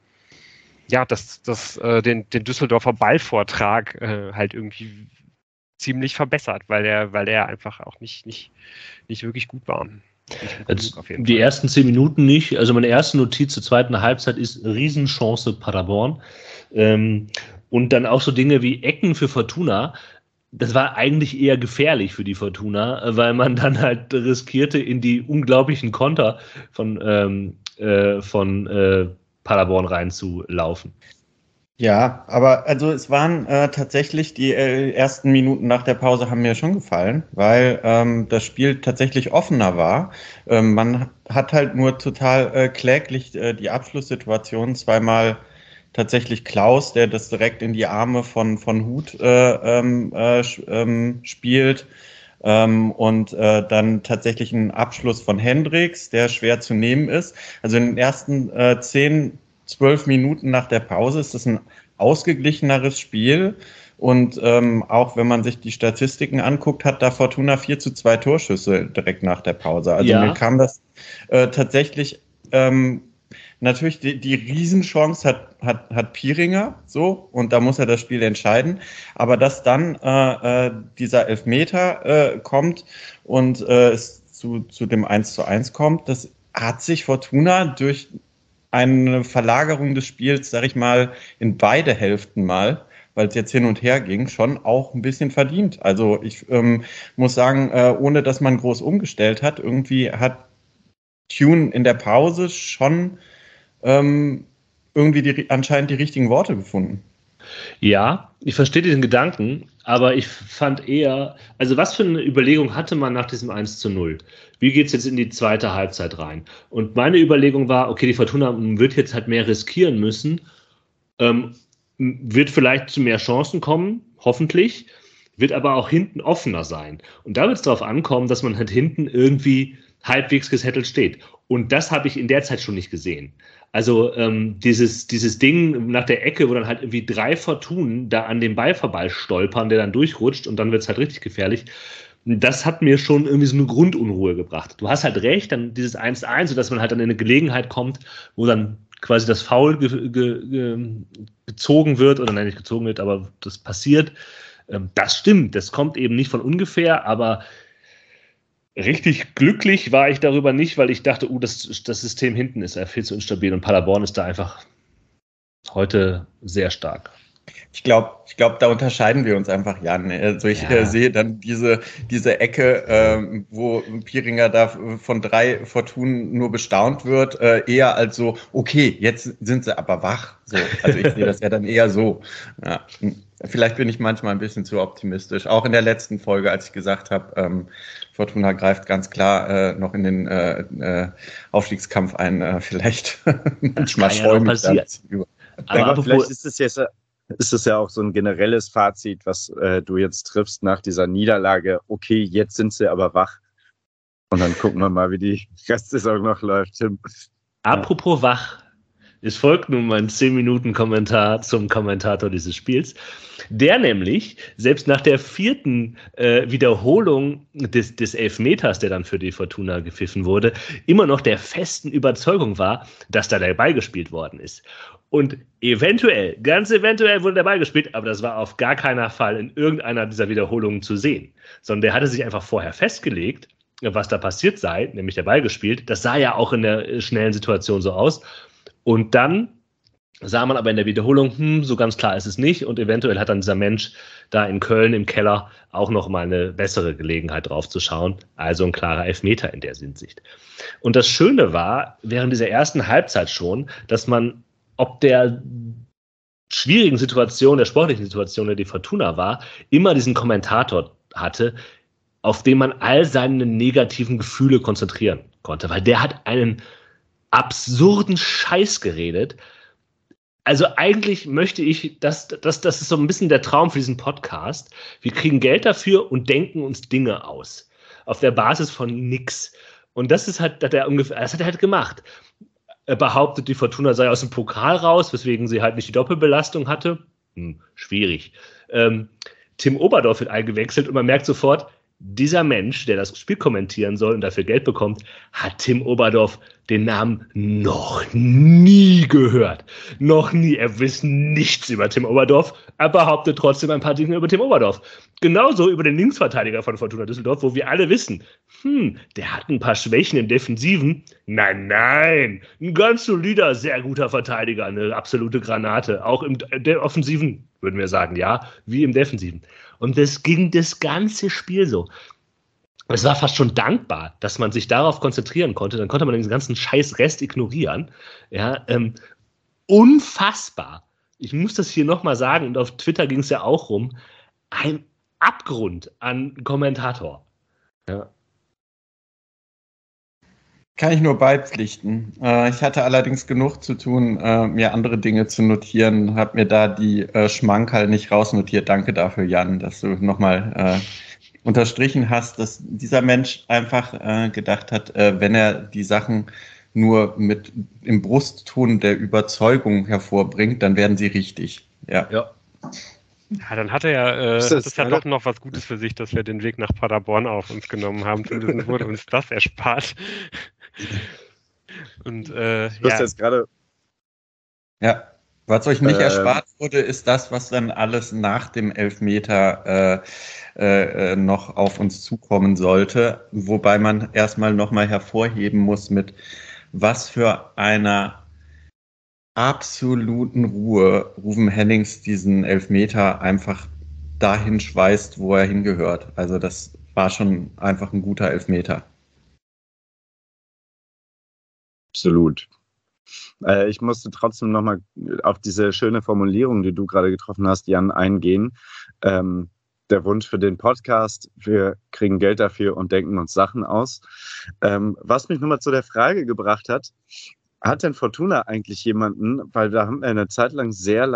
den Düsseldorfer Ballvortrag halt irgendwie ziemlich verbessert, weil der einfach auch nicht wirklich gut war. Die ersten 10 Minuten nicht. Also meine erste Notiz zur zweiten Halbzeit ist Riesenchance Paderborn. Und dann auch so Dinge wie Ecken für Fortuna. Das war eigentlich eher gefährlich für die Fortuna, weil man dann halt riskierte, in die unglaublichen Konter von Paderborn reinzulaufen. Ja, aber also es waren tatsächlich die ersten Minuten nach der Pause haben mir schon gefallen, weil das Spiel tatsächlich offener war. Man hat halt nur total kläglich die Abschlusssituation zweimal tatsächlich Klaus, der das direkt in die Arme von Huth spielt. Und dann tatsächlich ein Abschluss von Hendricks, der schwer zu nehmen ist. Also in den ersten 10-12 Minuten nach der Pause ist das ein ausgeglicheneres Spiel. Und auch wenn man sich die Statistiken anguckt, hat da Fortuna 4:2 Torschüsse direkt nach der Pause. Also mir kam das tatsächlich natürlich die Riesenchance hat Pieringer, so, und da muss er das Spiel entscheiden. Aber dass dann dieser Elfmeter kommt und es zu dem 1:1 kommt, das hat sich Fortuna durch eine Verlagerung des Spiels, sag ich mal, in beide Hälften mal, weil es jetzt hin und her ging, schon auch ein bisschen verdient. Also ich muss sagen, ohne dass man groß umgestellt hat, irgendwie hat Thune in der Pause schon irgendwie anscheinend die richtigen Worte gefunden. Ja, ich verstehe diesen Gedanken, aber ich fand eher, also was für eine Überlegung hatte man nach diesem 1:0? Wie geht es jetzt in die zweite Halbzeit rein? Und meine Überlegung war, okay, die Fortuna wird jetzt halt mehr riskieren müssen, wird vielleicht zu mehr Chancen kommen, hoffentlich, wird aber auch hinten offener sein. Und da wird es darauf ankommen, dass man halt hinten irgendwie halbwegs gesettelt steht. Und das habe ich in der Zeit schon nicht gesehen. Also dieses Ding nach der Ecke, wo dann halt irgendwie 3 Fortunen da an dem Ball vorbei stolpern, der dann durchrutscht und dann wird es halt richtig gefährlich. Das hat mir schon irgendwie so eine Grundunruhe gebracht. Du hast halt recht, dann dieses 1:1, sodass man halt dann in eine Gelegenheit kommt, wo dann quasi das Foul gezogen wird, oder nein, nicht gezogen wird, aber das passiert. Das stimmt, das kommt eben nicht von ungefähr, aber richtig glücklich war ich darüber nicht, weil ich dachte, das System hinten ist ja viel zu instabil und Paderborn ist da einfach heute sehr stark. Ich glaube, da unterscheiden wir uns einfach, Jan. Also ich sehe dann diese Ecke, wo Pieringer da von 3 Fortunen nur bestaunt wird, eher als so, okay, jetzt sind sie aber wach. So, also ich sehe das ja dann eher so. Ja. Vielleicht bin ich manchmal ein bisschen zu optimistisch. Auch in der letzten Folge, als ich gesagt habe, Fortuna greift ganz klar noch in den Aufstiegskampf ein. Vielleicht manchmal schäume ich das über. Aber vielleicht ist es ja auch so ein generelles Fazit, was du jetzt triffst nach dieser Niederlage. Okay, jetzt sind sie aber wach. Und dann gucken wir mal, wie die Restsaison noch läuft, Tim. Apropos wach. Es folgt nun mein 10-Minuten-Kommentar zum Kommentator dieses Spiels, der nämlich selbst nach der 4. Wiederholung des Elfmeters, der dann für die Fortuna gepfiffen wurde, immer noch der festen Überzeugung war, dass da der Ball gespielt worden ist. Und ganz eventuell wurde der Ball gespielt, aber das war auf gar keinen Fall in irgendeiner dieser Wiederholungen zu sehen, sondern der hatte sich einfach vorher festgelegt, was da passiert sei, nämlich der Ball gespielt. Das sah ja auch in der schnellen Situation so aus. Und dann sah man aber in der Wiederholung, so ganz klar ist es nicht. Und eventuell hat dann dieser Mensch da in Köln im Keller auch noch mal eine bessere Gelegenheit drauf zu schauen. Also ein klarer Elfmeter in der Hinsicht. Und das Schöne war, während dieser ersten Halbzeit schon, dass man ob der schwierigen Situation, der sportlichen Situation, der die Fortuna war, immer diesen Kommentator hatte, auf den man all seine negativen Gefühle konzentrieren konnte. Weil der hat einen absurden Scheiß geredet. Also eigentlich möchte ich, das ist so ein bisschen der Traum für diesen Podcast. Wir kriegen Geld dafür und denken uns Dinge aus. Auf der Basis von nix. Und das ist halt, das hat er halt gemacht. Er behauptet, die Fortuna sei aus dem Pokal raus, weswegen sie halt nicht die Doppelbelastung hatte. Schwierig. Tim Oberdorf wird eingewechselt und man merkt sofort, dieser Mensch, der das Spiel kommentieren soll und dafür Geld bekommt, hat Tim Oberdorf den Namen noch nie gehört. Noch nie. Er weiß nichts über Tim Oberdorf. Er behauptet trotzdem ein paar Dinge über Tim Oberdorf. Genauso über den Linksverteidiger von Fortuna Düsseldorf, wo wir alle wissen, der hat ein paar Schwächen im Defensiven. Nein, ein ganz solider, sehr guter Verteidiger, eine absolute Granate. Auch im der Offensiven, würden wir sagen, ja, wie im Defensiven. Und das ging das ganze Spiel so. Es war fast schon dankbar, dass man sich darauf konzentrieren konnte. Dann konnte man den ganzen scheiß Rest ignorieren. Ja, unfassbar. Ich muss das hier nochmal sagen, und auf Twitter ging es ja auch rum. Ein Abgrund an Kommentator. Ja. Kann ich nur beipflichten. Ich hatte allerdings genug zu tun, mir andere Dinge zu notieren, habe mir da die Schmankerl nicht rausnotiert. Danke dafür, Jan, dass du nochmal unterstrichen hast, dass dieser Mensch einfach gedacht hat, wenn er die Sachen nur mit im Brustton der Überzeugung hervorbringt, dann werden sie richtig. Ja. Ja, dann hat er ja, das ist ja doch noch was Gutes für sich, dass wir den Weg nach Paderborn auf uns genommen haben. Zumindest wurde uns das erspart. Und jetzt gerade. Ja, was euch nicht erspart wurde, ist das, was dann alles nach dem Elfmeter noch auf uns zukommen sollte. Wobei man erstmal nochmal hervorheben muss, mit was für einer absoluten Ruhe Ruven Hennings diesen Elfmeter einfach dahin schweißt, wo er hingehört. Also das war schon einfach ein guter Elfmeter. Absolut. Ich musste trotzdem nochmal auf diese schöne Formulierung, die du gerade getroffen hast, Jan, eingehen. Der Wunsch für den Podcast, wir kriegen Geld dafür und denken uns Sachen aus. Was mich nochmal zu der Frage gebracht hat denn Fortuna eigentlich jemanden, weil da haben wir eine Zeit lang sehr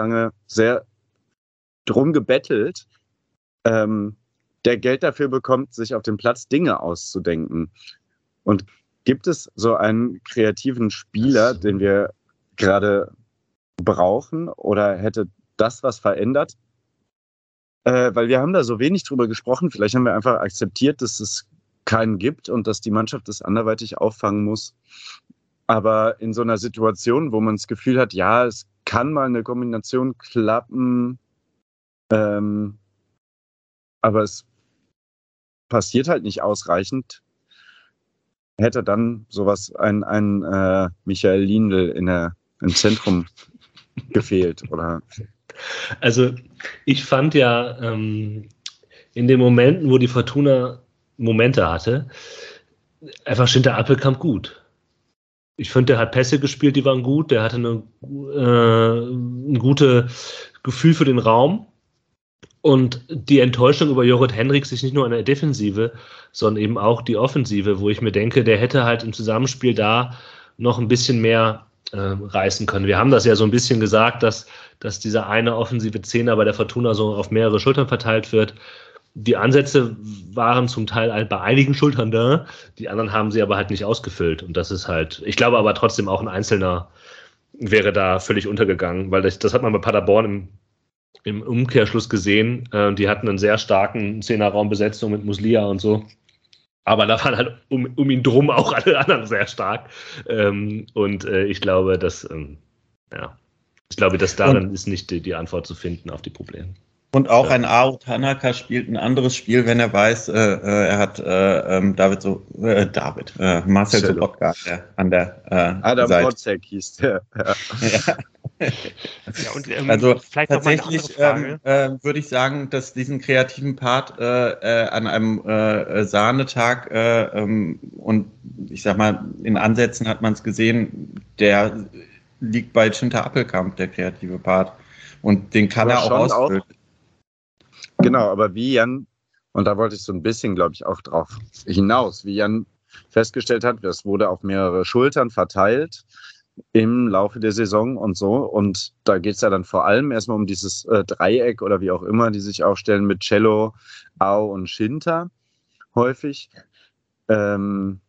drum gebettelt, der Geld dafür bekommt, sich auf dem Platz Dinge auszudenken. Und gibt es so einen kreativen Spieler, den wir gerade brauchen, oder hätte das was verändert? Weil wir haben da so wenig drüber gesprochen. Vielleicht haben wir einfach akzeptiert, dass es keinen gibt und dass die Mannschaft das anderweitig auffangen muss. Aber in so einer Situation, wo man das Gefühl hat, ja, es kann mal eine Kombination klappen, aber es passiert halt nicht ausreichend, hätte dann sowas ein Michael Lindl im Zentrum gefehlt, oder? Also ich fand ja in den Momenten, wo die Fortuna Momente hatte, einfach Schinter Appelkamp gut. Ich finde, der hat Pässe gespielt, die waren gut. Der hatte ein gutes Gefühl für den Raum. Und die Enttäuschung über Jorrit Hendricks ist nicht nur eine Defensive, sondern eben auch die Offensive, wo ich mir denke, der hätte halt im Zusammenspiel da noch ein bisschen mehr reißen können. Wir haben das ja so ein bisschen gesagt, dass dieser eine offensive Zehner bei der Fortuna so auf mehrere Schultern verteilt wird. Die Ansätze waren zum Teil bei einigen Schultern da, die anderen haben sie aber halt nicht ausgefüllt. Und das ist halt, ich glaube aber trotzdem auch ein Einzelner wäre da völlig untergegangen, weil das hat man bei Paderborn im Umkehrschluss gesehen. Die hatten einen sehr starken Zehnerraumbesetzung mit Muslia und so. Aber da waren halt um ihn drum auch alle anderen sehr stark. Ich glaube, dass darin ist nicht die Antwort zu finden auf die Probleme. Und auch ein Ao Tanaka spielt ein anderes Spiel, wenn er weiß, er hat Marcel Sobotka an der Adam Seite. Potzek hieß der. Ja. Ja, und, also vielleicht noch mal eine tatsächlich andere Frage. würde ich sagen, dass diesen kreativen Part an einem Sahnetag und ich sag mal, in Ansätzen hat man es gesehen, der liegt bei Chinta Appelkamp, der kreative Part. Und den kann er auch ausfüllen. Genau, aber wie Jan, und da wollte ich so ein bisschen, glaube ich, auch drauf hinaus, wie Jan festgestellt hat, das wurde auf mehrere Schultern verteilt im Laufe der Saison und so. Und da geht es ja dann vor allem erstmal um dieses Dreieck oder wie auch immer, die sich aufstellen mit Cello, Ao und Shinta häufig. Aber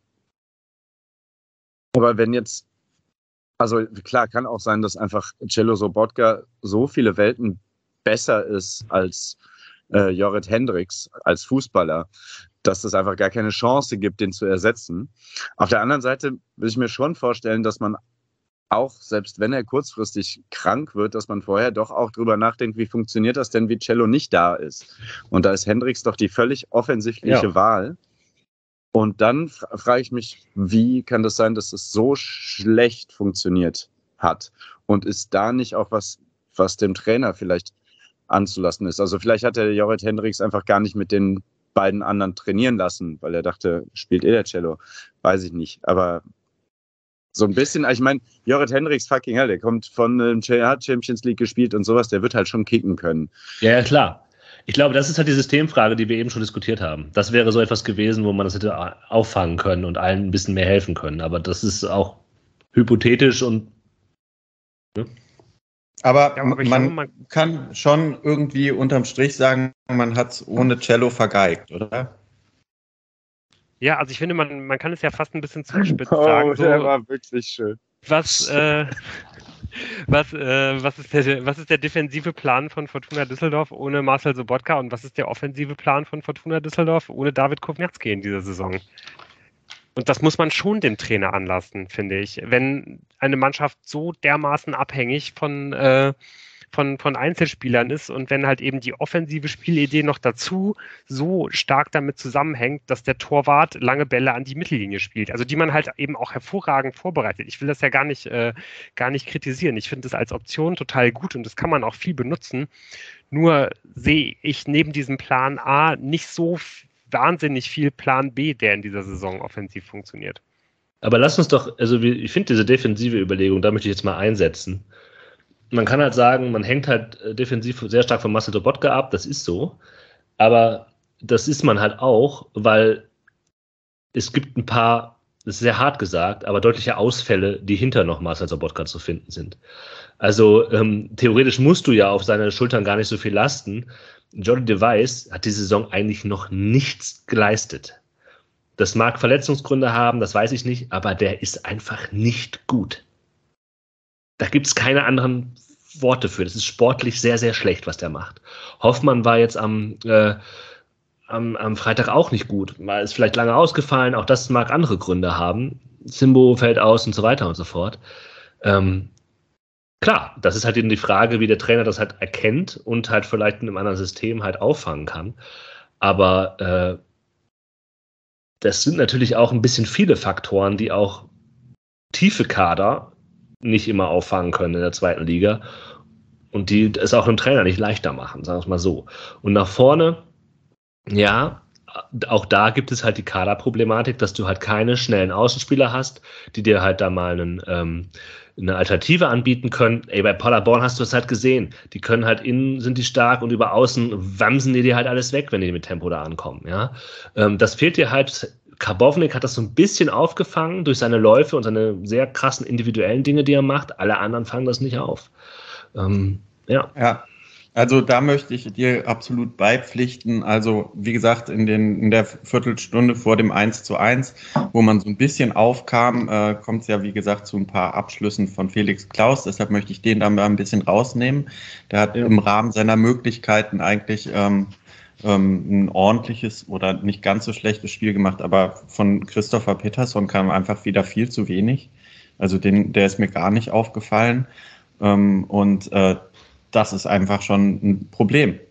wenn jetzt, also klar, kann auch sein, dass einfach Cello Sobotka so viele Welten besser ist als Jorrit Hendricks als Fußballer, dass es einfach gar keine Chance gibt, den zu ersetzen. Auf der anderen Seite will ich mir schon vorstellen, dass man auch, selbst wenn er kurzfristig krank wird, dass man vorher doch auch drüber nachdenkt, wie funktioniert das denn, wie Cello nicht da ist. Und da ist Hendricks doch die völlig offensichtliche Wahl. Und dann frage ich mich, wie kann das sein, dass es so schlecht funktioniert hat? Und ist da nicht auch was dem Trainer vielleicht anzulassen ist? Also vielleicht hat der Jorrit Hendricks einfach gar nicht mit den beiden anderen trainieren lassen, weil er dachte, spielt der Cello. Weiß ich nicht. Aber so ein bisschen, ich meine, Jorrit Hendricks, fucking hell, der kommt von Champions League gespielt und sowas, der wird halt schon kicken können. Ja, klar. Ich glaube, das ist halt die Systemfrage, die wir eben schon diskutiert haben. Das wäre so etwas gewesen, wo man das hätte auffangen können und allen ein bisschen mehr helfen können. Aber das ist auch hypothetisch und ne? Aber man kann schon irgendwie unterm Strich sagen, man hat es ohne Cello vergeigt, oder? Ja, also ich finde, man kann es ja fast ein bisschen zuspitzt Oh, sagen. So, der war wirklich schön. was ist der defensive Plan von Fortuna Düsseldorf ohne Marcel Sobotka und was ist der offensive Plan von Fortuna Düsseldorf ohne David Kovnatski in dieser Saison? Und das muss man schon dem Trainer anlassen, finde ich. Wenn eine Mannschaft so dermaßen abhängig von Einzelspielern ist und wenn halt eben die offensive Spielidee noch dazu so stark damit zusammenhängt, dass der Torwart lange Bälle an die Mittellinie spielt, also die man halt eben auch hervorragend vorbereitet. Ich will das ja gar nicht kritisieren. Ich finde das als Option total gut und das kann man auch viel benutzen. Nur sehe ich neben diesem Plan A nicht so wahnsinnig viel Plan B, der in dieser Saison offensiv funktioniert. Aber lass uns doch, also ich finde diese defensive Überlegung, da möchte ich jetzt mal einsetzen. Man kann halt sagen, man hängt halt defensiv sehr stark von Marcel Sobotka ab, das ist so. Aber das ist man halt auch, weil es gibt ein paar, das ist sehr hart gesagt, aber deutliche Ausfälle, die hinter noch Marcel Sobotka zu finden sind. Also theoretisch musst du ja auf seine Schultern gar nicht so viel lasten. Jordi de Wijs hat diese Saison eigentlich noch nichts geleistet. Das mag Verletzungsgründe haben, das weiß ich nicht, aber der ist einfach nicht gut. Da gibt es keine anderen Worte für. Das ist sportlich sehr, sehr schlecht, was der macht. Hoffmann war jetzt am Freitag auch nicht gut. War ist vielleicht lange ausgefallen, auch das mag andere Gründe haben. Simbo fällt aus und so weiter und so fort. Klar, das ist halt eben die Frage, wie der Trainer das halt erkennt und halt vielleicht in einem anderen System halt auffangen kann. Aber das sind natürlich auch ein bisschen viele Faktoren, die auch tiefe Kader nicht immer auffangen können in der zweiten Liga und die es auch dem Trainer nicht leichter machen, sagen wir es mal so. Und nach vorne, ja, auch da gibt es halt die Kaderproblematik, dass du halt keine schnellen Außenspieler hast, die dir halt da mal eine Alternative anbieten können. Ey, bei Paderborn hast du es halt gesehen. Die können halt innen, sind die stark und über außen wamsen die dir halt alles weg, wenn die mit Tempo da ankommen. Ja? Das fehlt dir halt. Karbovnik hat das so ein bisschen aufgefangen durch seine Läufe und seine sehr krassen individuellen Dinge, die er macht. Alle anderen fangen das nicht auf. Ja, also da möchte ich dir absolut beipflichten. Also wie gesagt, in der Viertelstunde vor dem 1:1, wo man so ein bisschen aufkam, kommt es ja wie gesagt zu ein paar Abschlüssen von Felix Klaus. Deshalb möchte ich den da mal ein bisschen rausnehmen. Der hat im Rahmen seiner Möglichkeiten eigentlich ein ordentliches oder nicht ganz so schlechtes Spiel gemacht, aber von Christopher Peterson kam einfach wieder viel zu wenig. Also der ist mir gar nicht aufgefallen. Und das ist einfach schon ein Problem.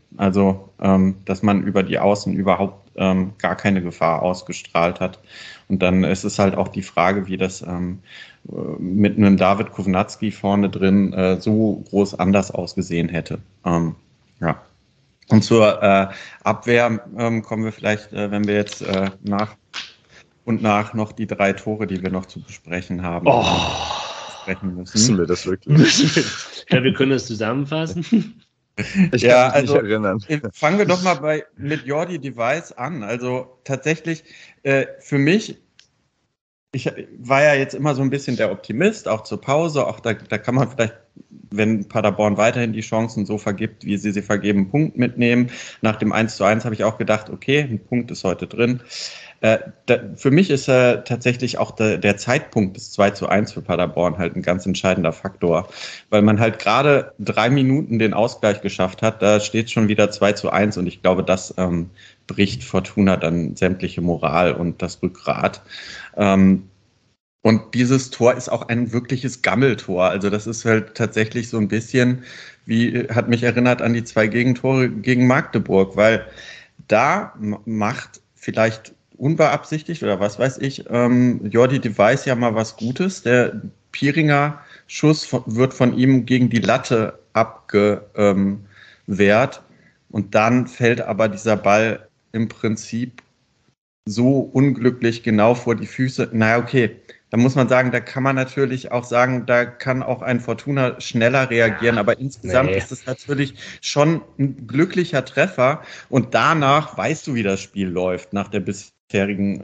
Also, dass man über die Außen überhaupt gar keine Gefahr ausgestrahlt hat. Und dann ist es halt auch die Frage, wie das mit einem David Kovnatski vorne drin so groß anders ausgesehen hätte. Ja. Und zur Abwehr kommen wir vielleicht, wenn wir jetzt nach noch die 3 Tore, die wir noch zu besprechen haben, besprechen müssen. Müssen wir das wirklich? Ja, wir können das zusammenfassen. Ich kann mich nicht erinnern. Fangen wir doch mal mit Jordi Device an. Also tatsächlich für mich, ich war ja jetzt immer so ein bisschen der Optimist, auch zur Pause. Auch da kann man vielleicht, wenn Paderborn weiterhin die Chancen so vergibt, wie sie vergeben, einen Punkt mitnehmen. Nach dem 1:1 habe ich auch gedacht, okay, ein Punkt ist heute drin. Für mich ist tatsächlich auch der Zeitpunkt des 2:1 für Paderborn halt ein ganz entscheidender Faktor, weil man halt gerade 3 Minuten den Ausgleich geschafft hat, da steht schon wieder 2:1 und ich glaube, das bricht Fortuna dann sämtliche Moral und das Rückgrat. Und dieses Tor ist auch ein wirkliches Gammeltor, also das ist halt tatsächlich so ein bisschen, hat mich erinnert an die 2 Gegentore gegen Magdeburg, weil da macht vielleicht unbeabsichtigt oder was weiß ich, Jordi Device ja mal was Gutes. Der Pieringer Schuss wird von ihm gegen die Latte abgewehrt und dann fällt aber dieser Ball im Prinzip so unglücklich genau vor die Füße. Naja, okay, da muss man sagen, da kann man natürlich auch sagen, da kann auch ein Fortuna schneller reagieren, aber insgesamt ist es natürlich schon ein glücklicher Treffer und danach weißt du, wie das Spiel läuft, nach der bisherigen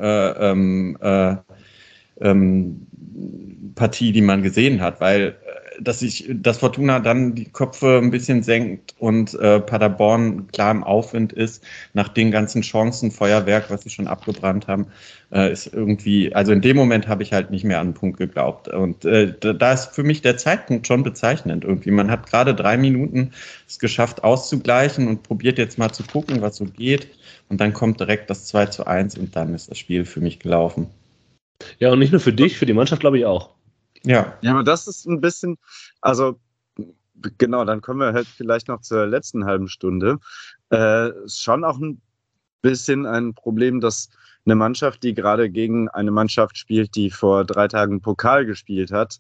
Partie, die man gesehen hat, weil dass Fortuna dann die Köpfe ein bisschen senkt und Paderborn klar im Aufwind ist, nach den ganzen Chancen, Feuerwerk, was sie schon abgebrannt haben, ist irgendwie, also in dem Moment habe ich halt nicht mehr an den Punkt geglaubt. Und da ist für mich der Zeitpunkt schon bezeichnend irgendwie. Man hat gerade 3 Minuten es geschafft auszugleichen und probiert jetzt mal zu gucken, was so geht. Und dann kommt direkt das 2:1 und dann ist das Spiel für mich gelaufen. Ja, und nicht nur für dich, für die Mannschaft glaube ich auch. Ja, aber das ist ein bisschen, also genau, dann kommen wir halt vielleicht noch zur letzten halben Stunde. Ist schon auch ein bisschen ein Problem, dass eine Mannschaft, die gerade gegen eine Mannschaft spielt, die vor 3 Tagen Pokal gespielt hat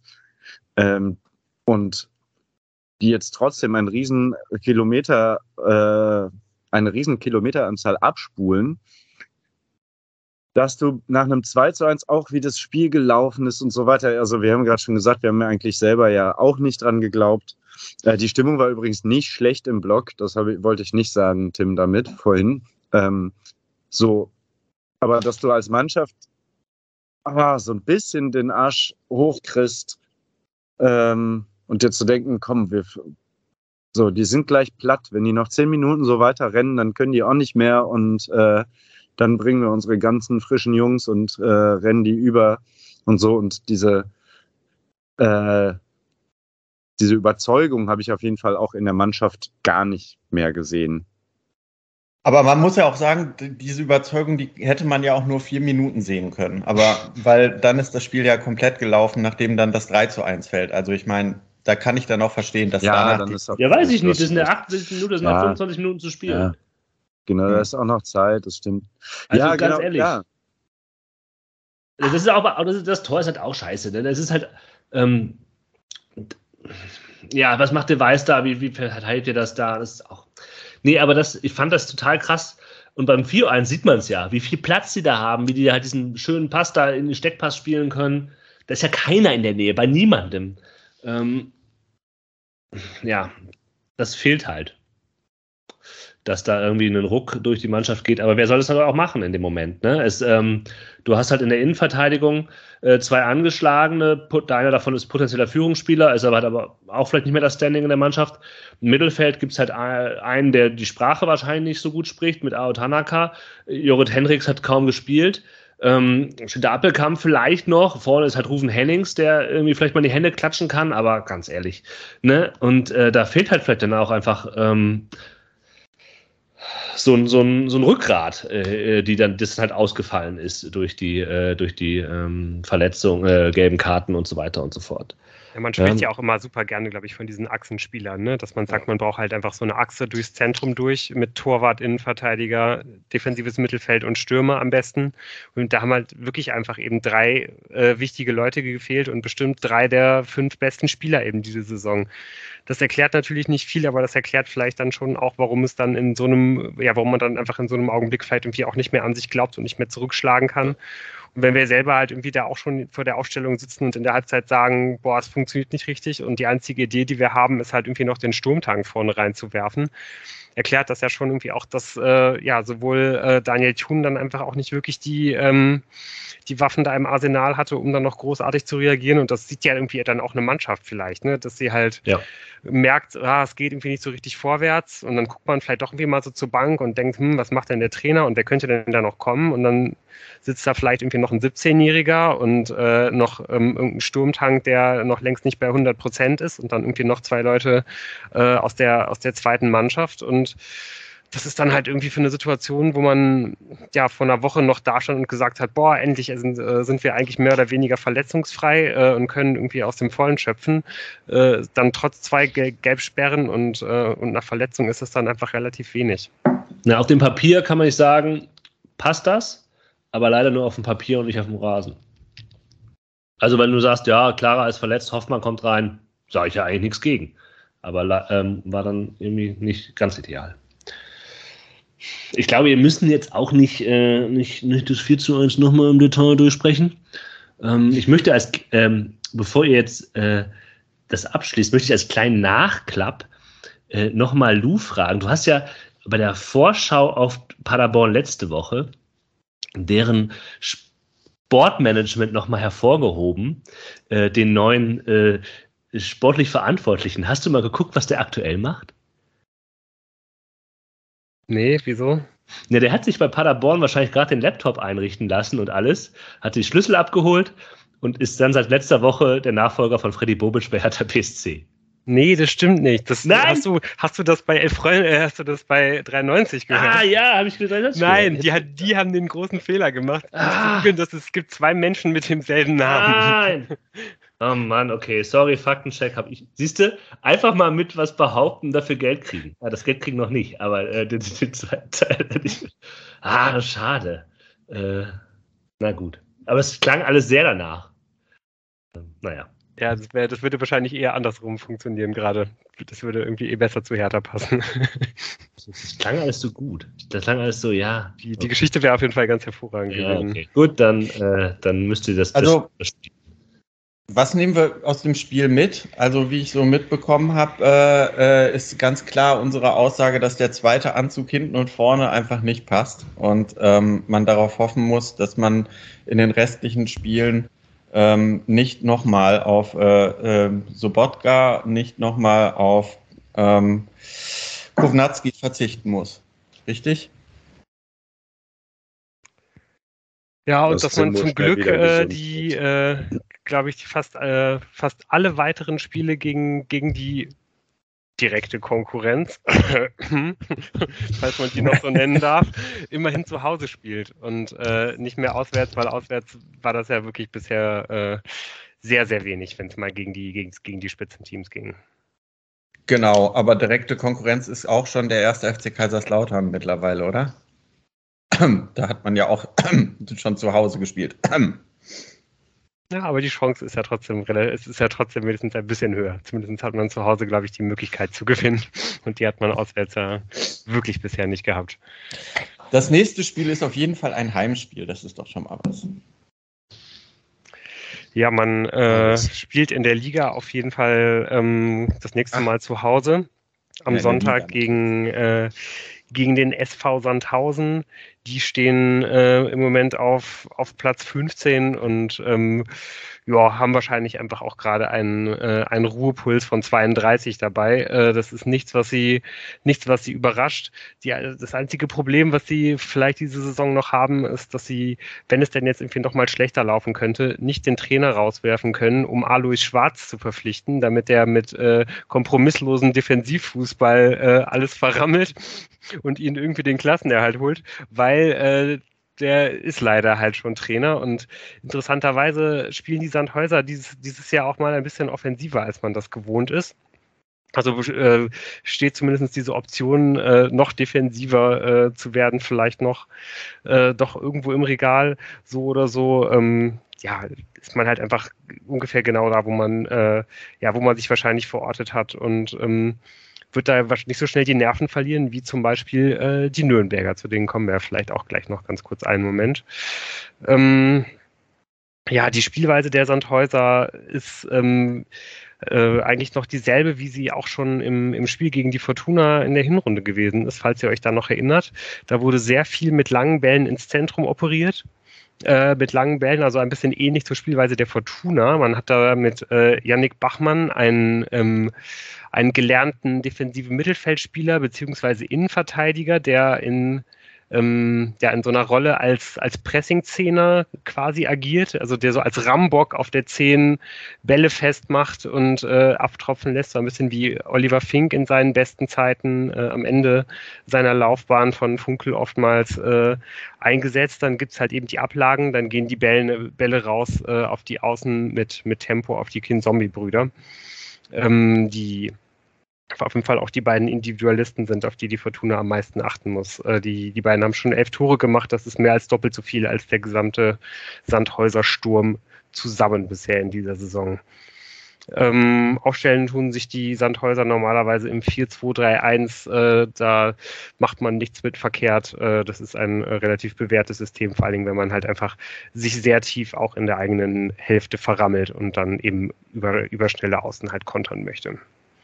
und die jetzt trotzdem eine riesen Kilometeranzahl abspulen, dass du nach einem 2:1 auch, wie das Spiel gelaufen ist und so weiter, also wir haben gerade schon gesagt, wir haben ja eigentlich selber ja auch nicht dran geglaubt. Die Stimmung war übrigens nicht schlecht im Block, das wollte ich nicht sagen, Tim, damit vorhin. Aber dass du als Mannschaft so ein bisschen den Arsch hochkriegst und dir zu denken, komm, die sind gleich platt, wenn die noch 10 Minuten so weiter rennen, dann können die auch nicht mehr und dann bringen wir unsere ganzen frischen Jungs und rennen die über und so. Und diese Überzeugung habe ich auf jeden Fall auch in der Mannschaft gar nicht mehr gesehen. Aber man muss ja auch sagen, diese Überzeugung, die hätte man ja auch nur 4 Minuten sehen können. Aber weil dann ist das Spiel ja komplett gelaufen, nachdem dann das 3:1 fällt. Also ich meine, da kann ich dann auch verstehen, dass dann ist auch weiß ich nicht, das ist in der 80. Minute, das sind noch 25 Minuten zu spielen. Ja. Genau, da ist auch noch Zeit, das stimmt. Also ja, ganz ehrlich. Ja. Das ist auch, das Tor ist halt auch scheiße. Ne? Das ist halt, was macht der Weiß da? Wie verteilt ihr das da? Das ist auch. Nee, aber ich fand das total krass. Und beim 4:1 sieht man es ja, wie viel Platz sie da haben, wie die halt diesen schönen Pass da in den Steckpass spielen können. Da ist ja keiner in der Nähe, bei niemandem. Das fehlt halt. Dass da irgendwie ein Ruck durch die Mannschaft geht. Aber wer soll das dann auch machen in dem Moment? Ne? Du hast halt in der Innenverteidigung 2 angeschlagene, einer davon ist potenzieller Führungsspieler, ist aber auch vielleicht nicht mehr das Standing in der Mannschaft. Im Mittelfeld gibt es halt einen, der die Sprache wahrscheinlich nicht so gut spricht, mit Ao Tanaka. Jorrit Hendricks hat kaum gespielt. Der Appelkamp vielleicht noch. Vorne ist halt Ruven Hennings, der irgendwie vielleicht mal in die Hände klatschen kann, aber ganz ehrlich. Ne? Und da fehlt halt vielleicht dann auch einfach so ein Rückgrat, das halt ausgefallen ist durch die Verletzung, gelben Karten und so weiter und so fort. Ja, man spricht ja auch immer super gerne, glaube ich, von diesen Achsenspielern, ne? Dass man sagt, man braucht halt einfach so eine Achse durchs Zentrum durch mit Torwart, Innenverteidiger, defensives Mittelfeld und Stürmer am besten. Und da haben halt wirklich einfach eben 3 wichtige Leute gefehlt und bestimmt 3 der 5 besten Spieler eben diese Saison. Das erklärt natürlich nicht viel, aber das erklärt vielleicht dann schon auch, warum es dann in so einem, ja, warum man dann einfach in so einem Augenblick vielleicht irgendwie auch nicht mehr an sich glaubt und nicht mehr zurückschlagen kann. Und wenn wir selber halt irgendwie da auch schon vor der Aufstellung sitzen und in der Halbzeit sagen, boah, es funktioniert nicht richtig und die einzige Idee, die wir haben, ist halt irgendwie noch den Sturmtank vorne reinzuwerfen, erklärt das ja schon irgendwie auch, dass sowohl Daniel Thun dann einfach auch nicht wirklich die Waffen da im Arsenal hatte, um dann noch großartig zu reagieren. Und das sieht ja irgendwie dann auch eine Mannschaft vielleicht, ne? Dass sie halt merkt, es geht irgendwie nicht so richtig vorwärts. Und dann guckt man vielleicht doch irgendwie mal so zur Bank und denkt, was macht denn der Trainer und wer könnte denn da noch kommen? Und dann sitzt da vielleicht irgendwie noch ein 17-Jähriger und noch irgendein Sturmtank, der noch längst nicht bei 100% ist und dann irgendwie noch 2 Leute aus der zweiten Mannschaft. Und das ist dann halt irgendwie für eine Situation, wo man ja vor einer Woche noch da stand und gesagt hat, boah, endlich sind wir eigentlich mehr oder weniger verletzungsfrei und können irgendwie aus dem Vollen schöpfen. Dann trotz 2 Gelbsperren und einer Verletzung ist es dann einfach relativ wenig. Na, auf dem Papier kann man nicht sagen, passt das, aber leider nur auf dem Papier und nicht auf dem Rasen. Also wenn du sagst, ja, Clara ist verletzt, Hoffmann kommt rein, sage ich ja eigentlich nichts gegen. Aber war dann irgendwie nicht ganz ideal. Ich glaube, wir müssen jetzt auch nicht das 4:1 nochmal im Detail durchsprechen. Ich möchte bevor ihr jetzt das abschließt, möchte ich als kleinen Nachklapp nochmal Lou fragen. Du hast ja bei der Vorschau auf Paderborn letzte Woche deren Sportmanagement nochmal hervorgehoben, den neuen sportlich Verantwortlichen. Hast du mal geguckt, was der aktuell macht? Nee, wieso? Ja, der hat sich bei Paderborn wahrscheinlich gerade den Laptop einrichten lassen und alles, hat die Schlüssel abgeholt und ist dann seit letzter Woche der Nachfolger von Freddy Bobic bei Hertha BSC. Nee, das stimmt nicht. Nein! Hast du das bei 93 gehört? Ah ja, habe ich gesagt. Nein, die haben den großen Fehler gemacht. Es gibt 2 Menschen mit demselben Namen. Nein! Oh Mann, okay, sorry, Faktencheck habe ich. Siehst du, einfach mal mit was behaupten, dafür Geld kriegen. Ja, das Geld kriegen noch nicht, aber den zweiten Teil. Schade. Na gut. Aber es klang alles sehr danach. Naja. Ja, das würde wahrscheinlich eher andersrum funktionieren gerade. Das würde irgendwie besser zu Hertha passen. Das klang alles so gut. Das klang alles so, ja. Die Geschichte wäre auf jeden Fall ganz hervorragend gewesen. Okay. Gut, dann müsst ihr das. Also, was nehmen wir aus dem Spiel mit? Also, wie ich so mitbekommen habe, ist ganz klar unsere Aussage, dass der zweite Anzug hinten und vorne einfach nicht passt und man darauf hoffen muss, dass man in den restlichen Spielen nicht nochmal auf Sobotka, nicht nochmal auf Kovnatski verzichten muss. Richtig? Ja, und dass man zum Glück glaube ich, fast alle weiteren Spiele gegen die direkte Konkurrenz, falls man die noch so nennen darf, immerhin zu Hause spielt und nicht mehr auswärts, weil auswärts war das ja wirklich bisher sehr, sehr wenig, wenn es mal gegen die Spitzenteams ging. Genau, aber direkte Konkurrenz ist auch schon der erste FC Kaiserslautern mittlerweile, oder? Da hat man ja auch schon zu Hause gespielt. Ja, aber die Chance ist ja trotzdem wenigstens ein bisschen höher. Zumindest hat man zu Hause, glaube ich, die Möglichkeit zu gewinnen. Und die hat man auswärts ja wirklich bisher nicht gehabt. Das nächste Spiel ist auf jeden Fall ein Heimspiel. Das ist doch schon mal was. Ja, man spielt in der Liga auf jeden Fall das nächste Mal zu Hause. Am Sonntag gegen den SV Sandhausen. Die stehen im Moment auf Platz 15 und haben wahrscheinlich einfach auch gerade einen Ruhepuls von 32 dabei. Das ist nichts, was sie überrascht. Das einzige Problem, was sie vielleicht diese Saison noch haben, ist, dass sie, wenn es denn jetzt irgendwie noch mal schlechter laufen könnte, nicht den Trainer rauswerfen können, um Alois Schwarz zu verpflichten, damit er mit kompromisslosem Defensivfußball alles verrammelt und ihnen irgendwie den Klassenerhalt holt, weil der ist leider halt schon Trainer und interessanterweise spielen die Sandhäuser dieses Jahr auch mal ein bisschen offensiver, als man das gewohnt ist. Also steht zumindest diese Option, noch defensiver zu werden, vielleicht noch doch irgendwo im Regal, so oder so. Ist man halt einfach ungefähr genau da, wo man sich wahrscheinlich verortet hat und wird da nicht so schnell die Nerven verlieren, wie zum Beispiel die Nürnberger. Zu denen kommen wir vielleicht auch gleich noch ganz kurz einen Moment. Die Spielweise der Sandhäuser ist eigentlich noch dieselbe, wie sie auch schon im Spiel gegen die Fortuna in der Hinrunde gewesen ist, falls ihr euch da noch erinnert. Da wurde sehr viel mit langen Bällen ins Zentrum operiert. Mit langen Bällen, also ein bisschen ähnlich zur Spielweise der Fortuna. Man hat da mit Yannick Bachmann einen gelernten defensiven Mittelfeldspieler beziehungsweise Innenverteidiger, der in so einer Rolle als Pressing-Zehner quasi agiert, also der so als Rambock auf der 10 Bälle festmacht und abtropfen lässt, so ein bisschen wie Oliver Fink in seinen besten Zeiten am Ende seiner Laufbahn von Funkel oftmals eingesetzt. Dann gibt es halt eben die Ablagen, dann gehen die Bälle raus auf die Außen mit Tempo auf die Kinzombie-Brüder, die auf jeden Fall auch die beiden Individualisten sind, auf die die Fortuna am meisten achten muss. Die beiden haben schon 11 Tore gemacht, das ist mehr als doppelt so viel als der gesamte Sandhäuser Sturm zusammen bisher in dieser Saison. Aufstellen tun sich die Sandhäuser normalerweise im 4-2-3-1, da macht man nichts mit verkehrt. Das ist ein relativ bewährtes System, vor allen Dingen, wenn man halt einfach sich sehr tief auch in der eigenen Hälfte verrammelt und dann eben über schnelle Außen halt kontern möchte.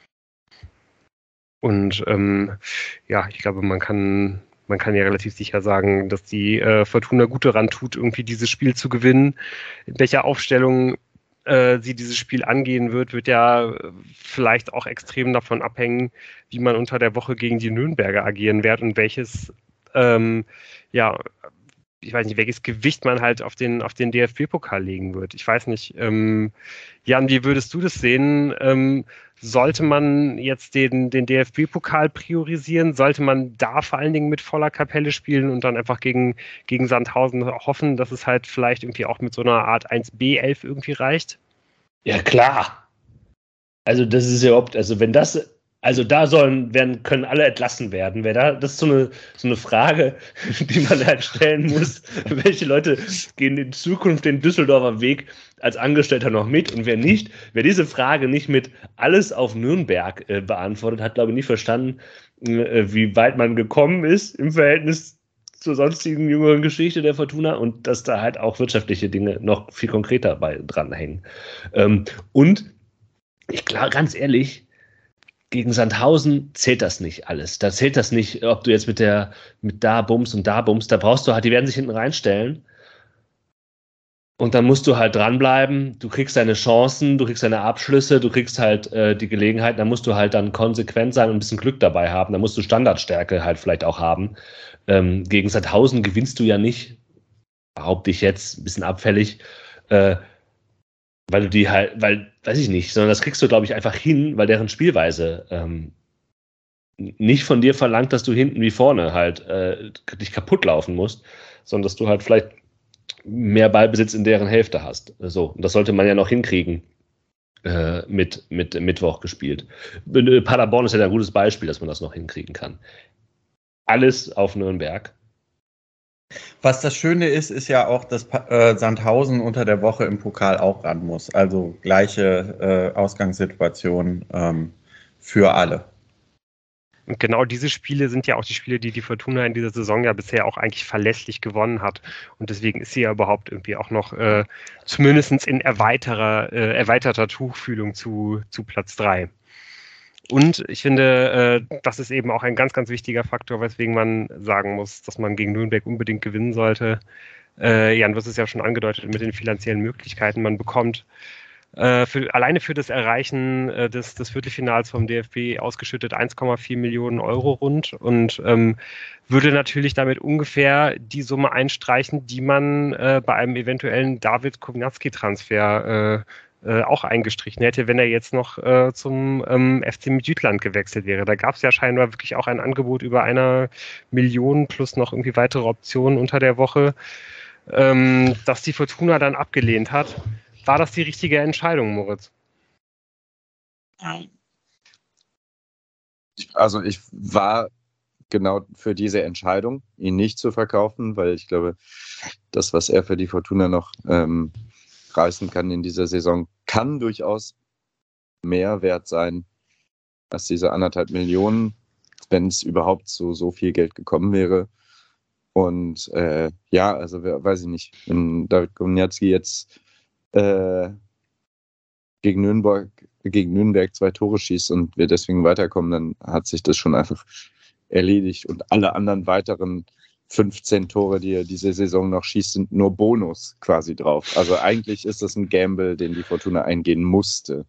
Und ich glaube, man kann ja relativ sicher sagen, dass die Fortuna gut daran tut, irgendwie dieses Spiel zu gewinnen. In welcher Aufstellung sie dieses Spiel angehen wird ja vielleicht auch extrem davon abhängen, wie man unter der Woche gegen die Nürnberger agieren wird und welches ich weiß nicht, welches Gewicht man halt auf den DFB-Pokal legen wird. Ich weiß nicht, Jan, wie würdest du das sehen? Sollte man jetzt den DFB-Pokal priorisieren? Sollte man da vor allen Dingen mit voller Kapelle spielen und dann einfach gegen Sandhausen hoffen, dass es halt vielleicht irgendwie auch mit so einer Art 1B11 irgendwie reicht? Ja, klar. Also das ist ja überhaupt, können alle entlassen werden. Das ist so eine Frage, die man halt stellen muss. Welche Leute gehen in Zukunft den Düsseldorfer Weg als Angestellter noch mit und wer nicht? Wer diese Frage nicht mit alles auf Nürnberg beantwortet, hat, glaube ich, nicht verstanden, wie weit man gekommen ist im Verhältnis zur sonstigen jüngeren Geschichte der Fortuna und dass da halt auch wirtschaftliche Dinge noch viel konkreter dranhängen. Und ich glaube, ganz ehrlich, gegen Sandhausen zählt das nicht alles. Da zählt das nicht, ob du jetzt mit da Bums und da Bums, da brauchst du halt, die werden sich hinten reinstellen und dann musst du halt dranbleiben, du kriegst deine Chancen, du kriegst deine Abschlüsse, du kriegst halt die Gelegenheit, da musst du halt dann konsequent sein und ein bisschen Glück dabei haben, da musst du Standardstärke halt vielleicht auch haben. Gegen Sandhausen gewinnst du ja nicht, behaupte ich jetzt, ein bisschen abfällig, weil du weiß ich nicht, sondern das kriegst du, glaube ich, einfach hin, weil deren Spielweise nicht von dir verlangt, dass du hinten wie vorne halt dich kaputt laufen musst, sondern dass du halt vielleicht mehr Ballbesitz in deren Hälfte hast. So, und das sollte man ja noch hinkriegen mit Mittwoch gespielt. Paderborn ist ja ein gutes Beispiel, dass man das noch hinkriegen kann. Alles auf Nürnberg. Was das Schöne ist ja auch, dass Sandhausen unter der Woche im Pokal auch ran muss. Also gleiche Ausgangssituation für alle. Und genau diese Spiele sind ja auch die Spiele, die Fortuna in dieser Saison ja bisher auch eigentlich verlässlich gewonnen hat. Und deswegen ist sie ja überhaupt irgendwie auch noch zumindest in erweiterter Tuchfühlung zu Platz 3. Und ich finde, das ist eben auch ein ganz, ganz wichtiger Faktor, weswegen man sagen muss, dass man gegen Nürnberg unbedingt gewinnen sollte. Jan, du hast es ja schon angedeutet mit den finanziellen Möglichkeiten. Man bekommt alleine für das Erreichen des Viertelfinals vom DFB ausgeschüttet 1,4 Millionen Euro rund und würde natürlich damit ungefähr die Summe einstreichen, die man bei einem eventuellen David Kownacki-Transfer auch eingestrichen hätte, wenn er jetzt noch zum FC Midtjylland gewechselt wäre. Da gab es ja scheinbar wirklich auch ein Angebot über 1 Million plus noch irgendwie weitere Optionen unter der Woche, dass die Fortuna dann abgelehnt hat. War das die richtige Entscheidung, Moritz? Also ich war genau für diese Entscheidung, ihn nicht zu verkaufen, weil ich glaube, das, was er für die Fortuna noch reißen kann in dieser Saison, kann durchaus mehr wert sein als diese 1,5 Millionen, wenn es überhaupt zu so viel Geld gekommen wäre. Und also weiß ich nicht, wenn David Komniarski jetzt gegen Nürnberg 2 Tore schießt und wir deswegen weiterkommen, dann hat sich das schon einfach erledigt. Und alle anderen weiteren 15 Tore, die er diese Saison noch schießt, sind nur Bonus quasi drauf. Also eigentlich ist das ein Gamble, den die Fortuna eingehen musste.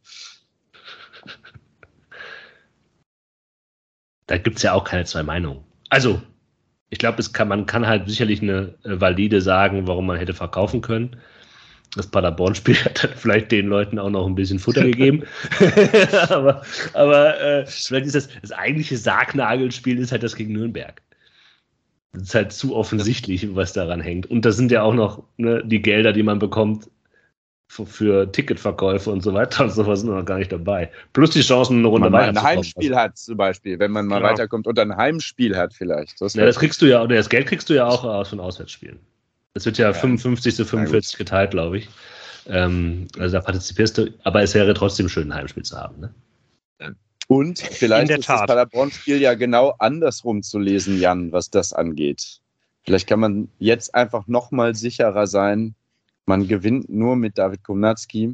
Da gibt es ja auch keine zwei Meinungen. Also, ich glaube, man kann halt sicherlich eine valide sagen, warum man hätte verkaufen können. Das Paderborn-Spiel hat dann vielleicht den Leuten auch noch ein bisschen Futter gegeben. aber vielleicht ist das eigentliche Sargnagelspiel ist halt das gegen Nürnberg. Das ist halt zu offensichtlich, was daran hängt. Und das sind ja auch noch die Gelder, die man bekommt für Ticketverkäufe und so weiter und sowas sind noch gar nicht dabei. Plus die Chancen, eine Runde weiter. Wenn man ein Heimspiel hat zum Beispiel, wenn man mal weiterkommt und ein Heimspiel hat vielleicht. Das kriegst du ja, oder das Geld kriegst du ja auch von Auswärtsspielen. Das wird ja 55 zu 45 geteilt, glaube ich. Also da partizipierst du, aber es wäre trotzdem schön, ein Heimspiel zu haben. Ne? Und vielleicht ist das Paderborn-Spiel ja genau andersrum zu lesen, Jan, was das angeht. Vielleicht kann man jetzt einfach noch mal sicherer sein, man gewinnt nur mit David Komniarski.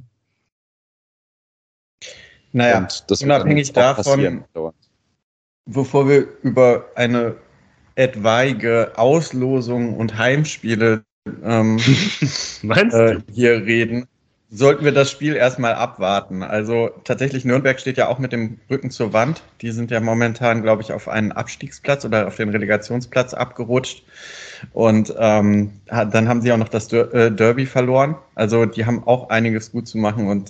Naja, das unabhängig davon, bevor wir über eine etwaige Auslosung und Heimspiele hier reden, sollten wir das Spiel erstmal abwarten. Also tatsächlich, Nürnberg steht ja auch mit dem Rücken zur Wand. Die sind ja momentan, glaube ich, auf einen Abstiegsplatz oder auf den Relegationsplatz abgerutscht. Und dann haben sie auch noch das Derby verloren. Also die haben auch einiges gut zu machen. Und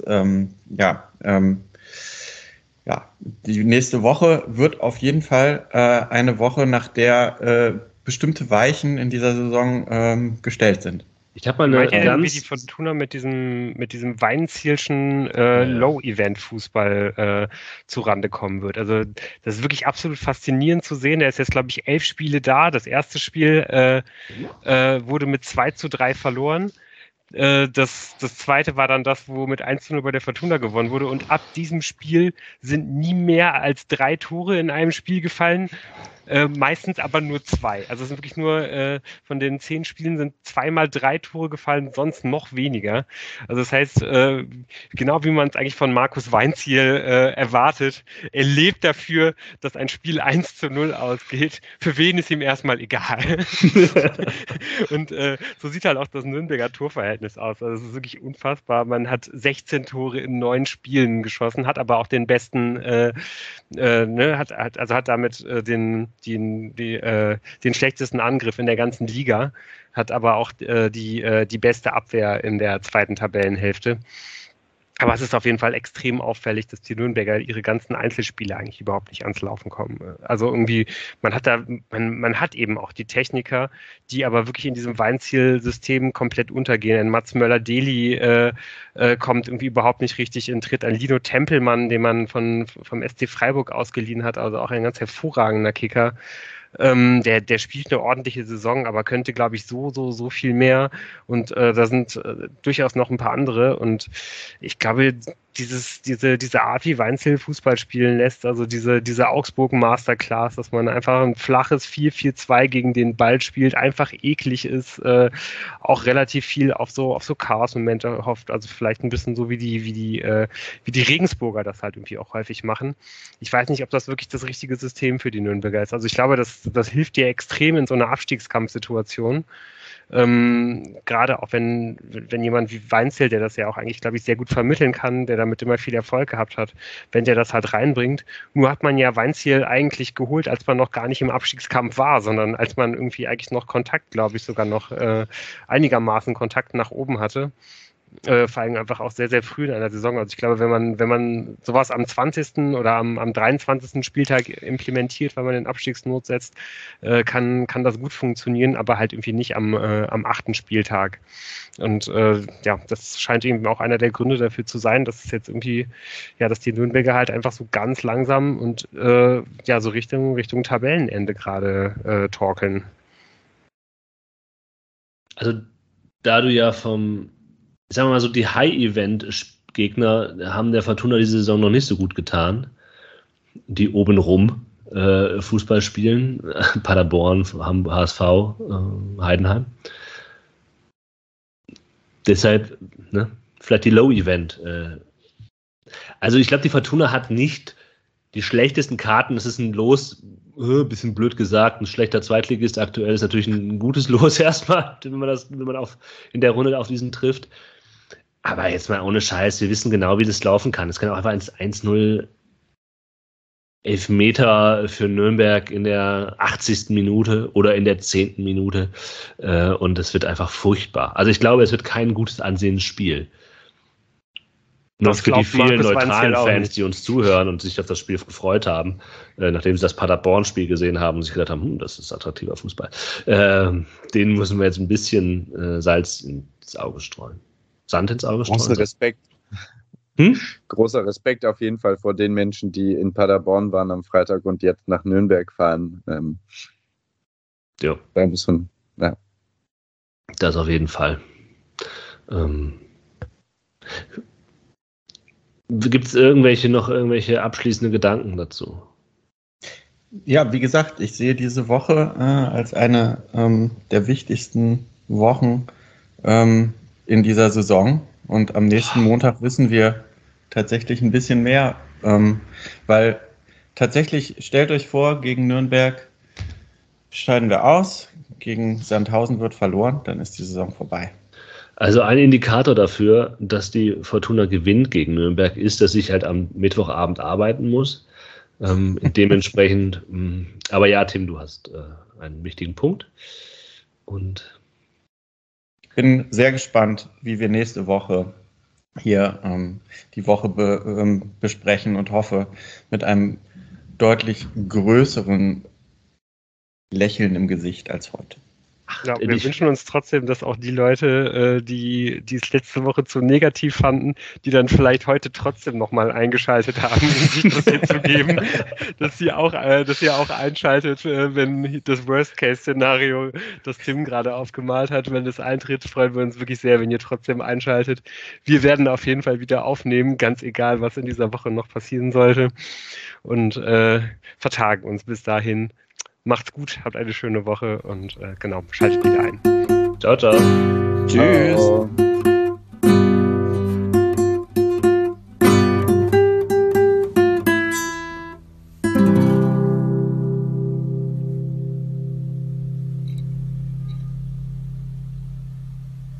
die nächste Woche wird auf jeden Fall eine Woche, nach der bestimmte Weichen in dieser Saison gestellt sind. Ich habe mal wie die Fortuna mit diesem Weinzielschen Low-Event-Fußball zurande kommen wird. Also das ist wirklich absolut faszinierend zu sehen. Er ist jetzt, glaube ich, 11 Spiele da. Das erste Spiel wurde mit 2:3 verloren. Das zweite war dann das, wo mit 1:0 bei der Fortuna gewonnen wurde. Und ab diesem Spiel sind nie mehr als 3 Tore in einem Spiel gefallen. Meistens aber nur 2. Also es sind wirklich nur von den 10 Spielen sind 2-mal 3 Tore gefallen, sonst noch weniger. Also das heißt, genau wie man es eigentlich von Markus Weinziel erwartet, er lebt dafür, dass ein Spiel 1:0 ausgeht. Für wen ist ihm erstmal egal. Und so sieht halt auch das Nürnberger Torverhältnis aus. Also es ist wirklich unfassbar. Man hat 16 Tore in 9 Spielen geschossen, hat aber auch den besten, hat damit den schlechtesten Angriff in der ganzen Liga, hat aber auch die beste Abwehr in der zweiten Tabellenhälfte. Aber es ist auf jeden Fall extrem auffällig, dass die Nürnberger ihre ganzen Einzelspiele eigentlich überhaupt nicht ans Laufen kommen. Also irgendwie, man hat eben auch die Techniker, die aber wirklich in diesem Weinziel-System komplett untergehen. Ein Mats Möller-Deli kommt irgendwie überhaupt nicht richtig in Tritt. Ein Lino Tempelmann, den man vom SC Freiburg ausgeliehen hat, also auch ein ganz hervorragender Kicker. Der spielt eine ordentliche Saison, aber könnte, glaube ich, so viel mehr. Und da sind durchaus noch ein paar andere. Und ich glaube, diese Art, wie Weinziel Fußball spielen lässt, also diese Augsburg-Masterclass, dass man einfach ein flaches 4-4-2 gegen den Ball spielt, einfach eklig ist, auch relativ viel auf so Chaos-Momente hofft, also vielleicht ein bisschen so wie die Regensburger das halt irgendwie auch häufig machen. Ich weiß nicht, ob das wirklich das richtige System für die Nürnberger ist. Also ich glaube, das hilft dir extrem in so einer Abstiegskampfsituation. Gerade auch wenn jemand wie Weinziel, der das ja auch eigentlich, glaube ich, sehr gut vermitteln kann, der damit immer viel Erfolg gehabt hat, wenn der das halt reinbringt. Nur hat man ja Weinziel eigentlich geholt, als man noch gar nicht im Abstiegskampf war, sondern als man irgendwie eigentlich noch Kontakt, glaube ich, sogar noch einigermaßen Kontakt nach oben hatte. Vor allem einfach auch sehr, sehr früh in einer Saison. Also ich glaube, wenn man sowas am 20. oder am 23. Spieltag implementiert, weil man den Abstiegsnot setzt, kann das gut funktionieren, aber halt irgendwie nicht am 8. Spieltag. Und das scheint eben auch einer der Gründe dafür zu sein, dass es jetzt irgendwie, dass die Nürnberger halt einfach so ganz langsam und so Richtung Tabellenende gerade torkeln. Also da du ja sagen wir mal so, die High-Event-Gegner haben der Fortuna diese Saison noch nicht so gut getan, die obenrum Fußball spielen, Paderborn, HSV, Heidenheim. Deshalb, vielleicht die Low-Event. Also ich glaube, die Fortuna hat nicht die schlechtesten Karten. Das ist ein Los, bisschen blöd gesagt, ein schlechter Zweitligist aktuell ist natürlich ein gutes Los erstmal, wenn man in der Runde auf diesen trifft. Aber jetzt mal ohne Scheiß, wir wissen genau, wie das laufen kann. Es kann auch einfach 1-0 Elfmeter für Nürnberg in der 80. Minute oder in der 10. Minute und es wird einfach furchtbar. Also ich glaube, es wird kein gutes ansehendes Spiel. Nur für die vielen neutralen Fans, die uns zuhören und sich auf das Spiel gefreut haben, nachdem sie das Paderborn-Spiel gesehen haben und sich gedacht haben, das ist attraktiver Fußball. Denen müssen wir jetzt ein bisschen Salz ins Auge streuen. Sand ins Auge streuen. Großer Respekt. Großer Respekt auf jeden Fall vor den Menschen, die in Paderborn waren am Freitag und jetzt nach Nürnberg fahren. Da muss man, Das auf jeden Fall. Gibt es irgendwelche abschließende Gedanken dazu? Ja, wie gesagt, ich sehe diese Woche als eine der wichtigsten Wochen in dieser Saison. Und am nächsten Montag wissen wir tatsächlich ein bisschen mehr. Weil tatsächlich, stellt euch vor, gegen Nürnberg scheiden wir aus, gegen Sandhausen wird verloren, dann ist die Saison vorbei. Also ein Indikator dafür, dass die Fortuna gewinnt gegen Nürnberg, ist, dass ich halt am Mittwochabend arbeiten muss. Dementsprechend, aber ja, Tim, du hast einen wichtigen Punkt. Und ich bin sehr gespannt, wie wir nächste Woche hier die Woche besprechen und hoffe, mit einem deutlich größeren Lächeln im Gesicht als heute. Ja, wir wünschen uns trotzdem, dass auch die Leute, die es letzte Woche zu negativ fanden, die dann vielleicht heute trotzdem nochmal eingeschaltet haben, um sich das hier zu geben, dass ihr auch einschaltet, wenn das Worst-Case-Szenario, das Tim gerade aufgemalt hat, wenn das eintritt, freuen wir uns wirklich sehr, wenn ihr trotzdem einschaltet. Wir werden auf jeden Fall wieder aufnehmen, ganz egal, was in dieser Woche noch passieren sollte, und vertagen uns bis dahin. Macht's gut, habt eine schöne Woche und schaltet wieder ein. Ciao, ciao. Tschüss. Ciao.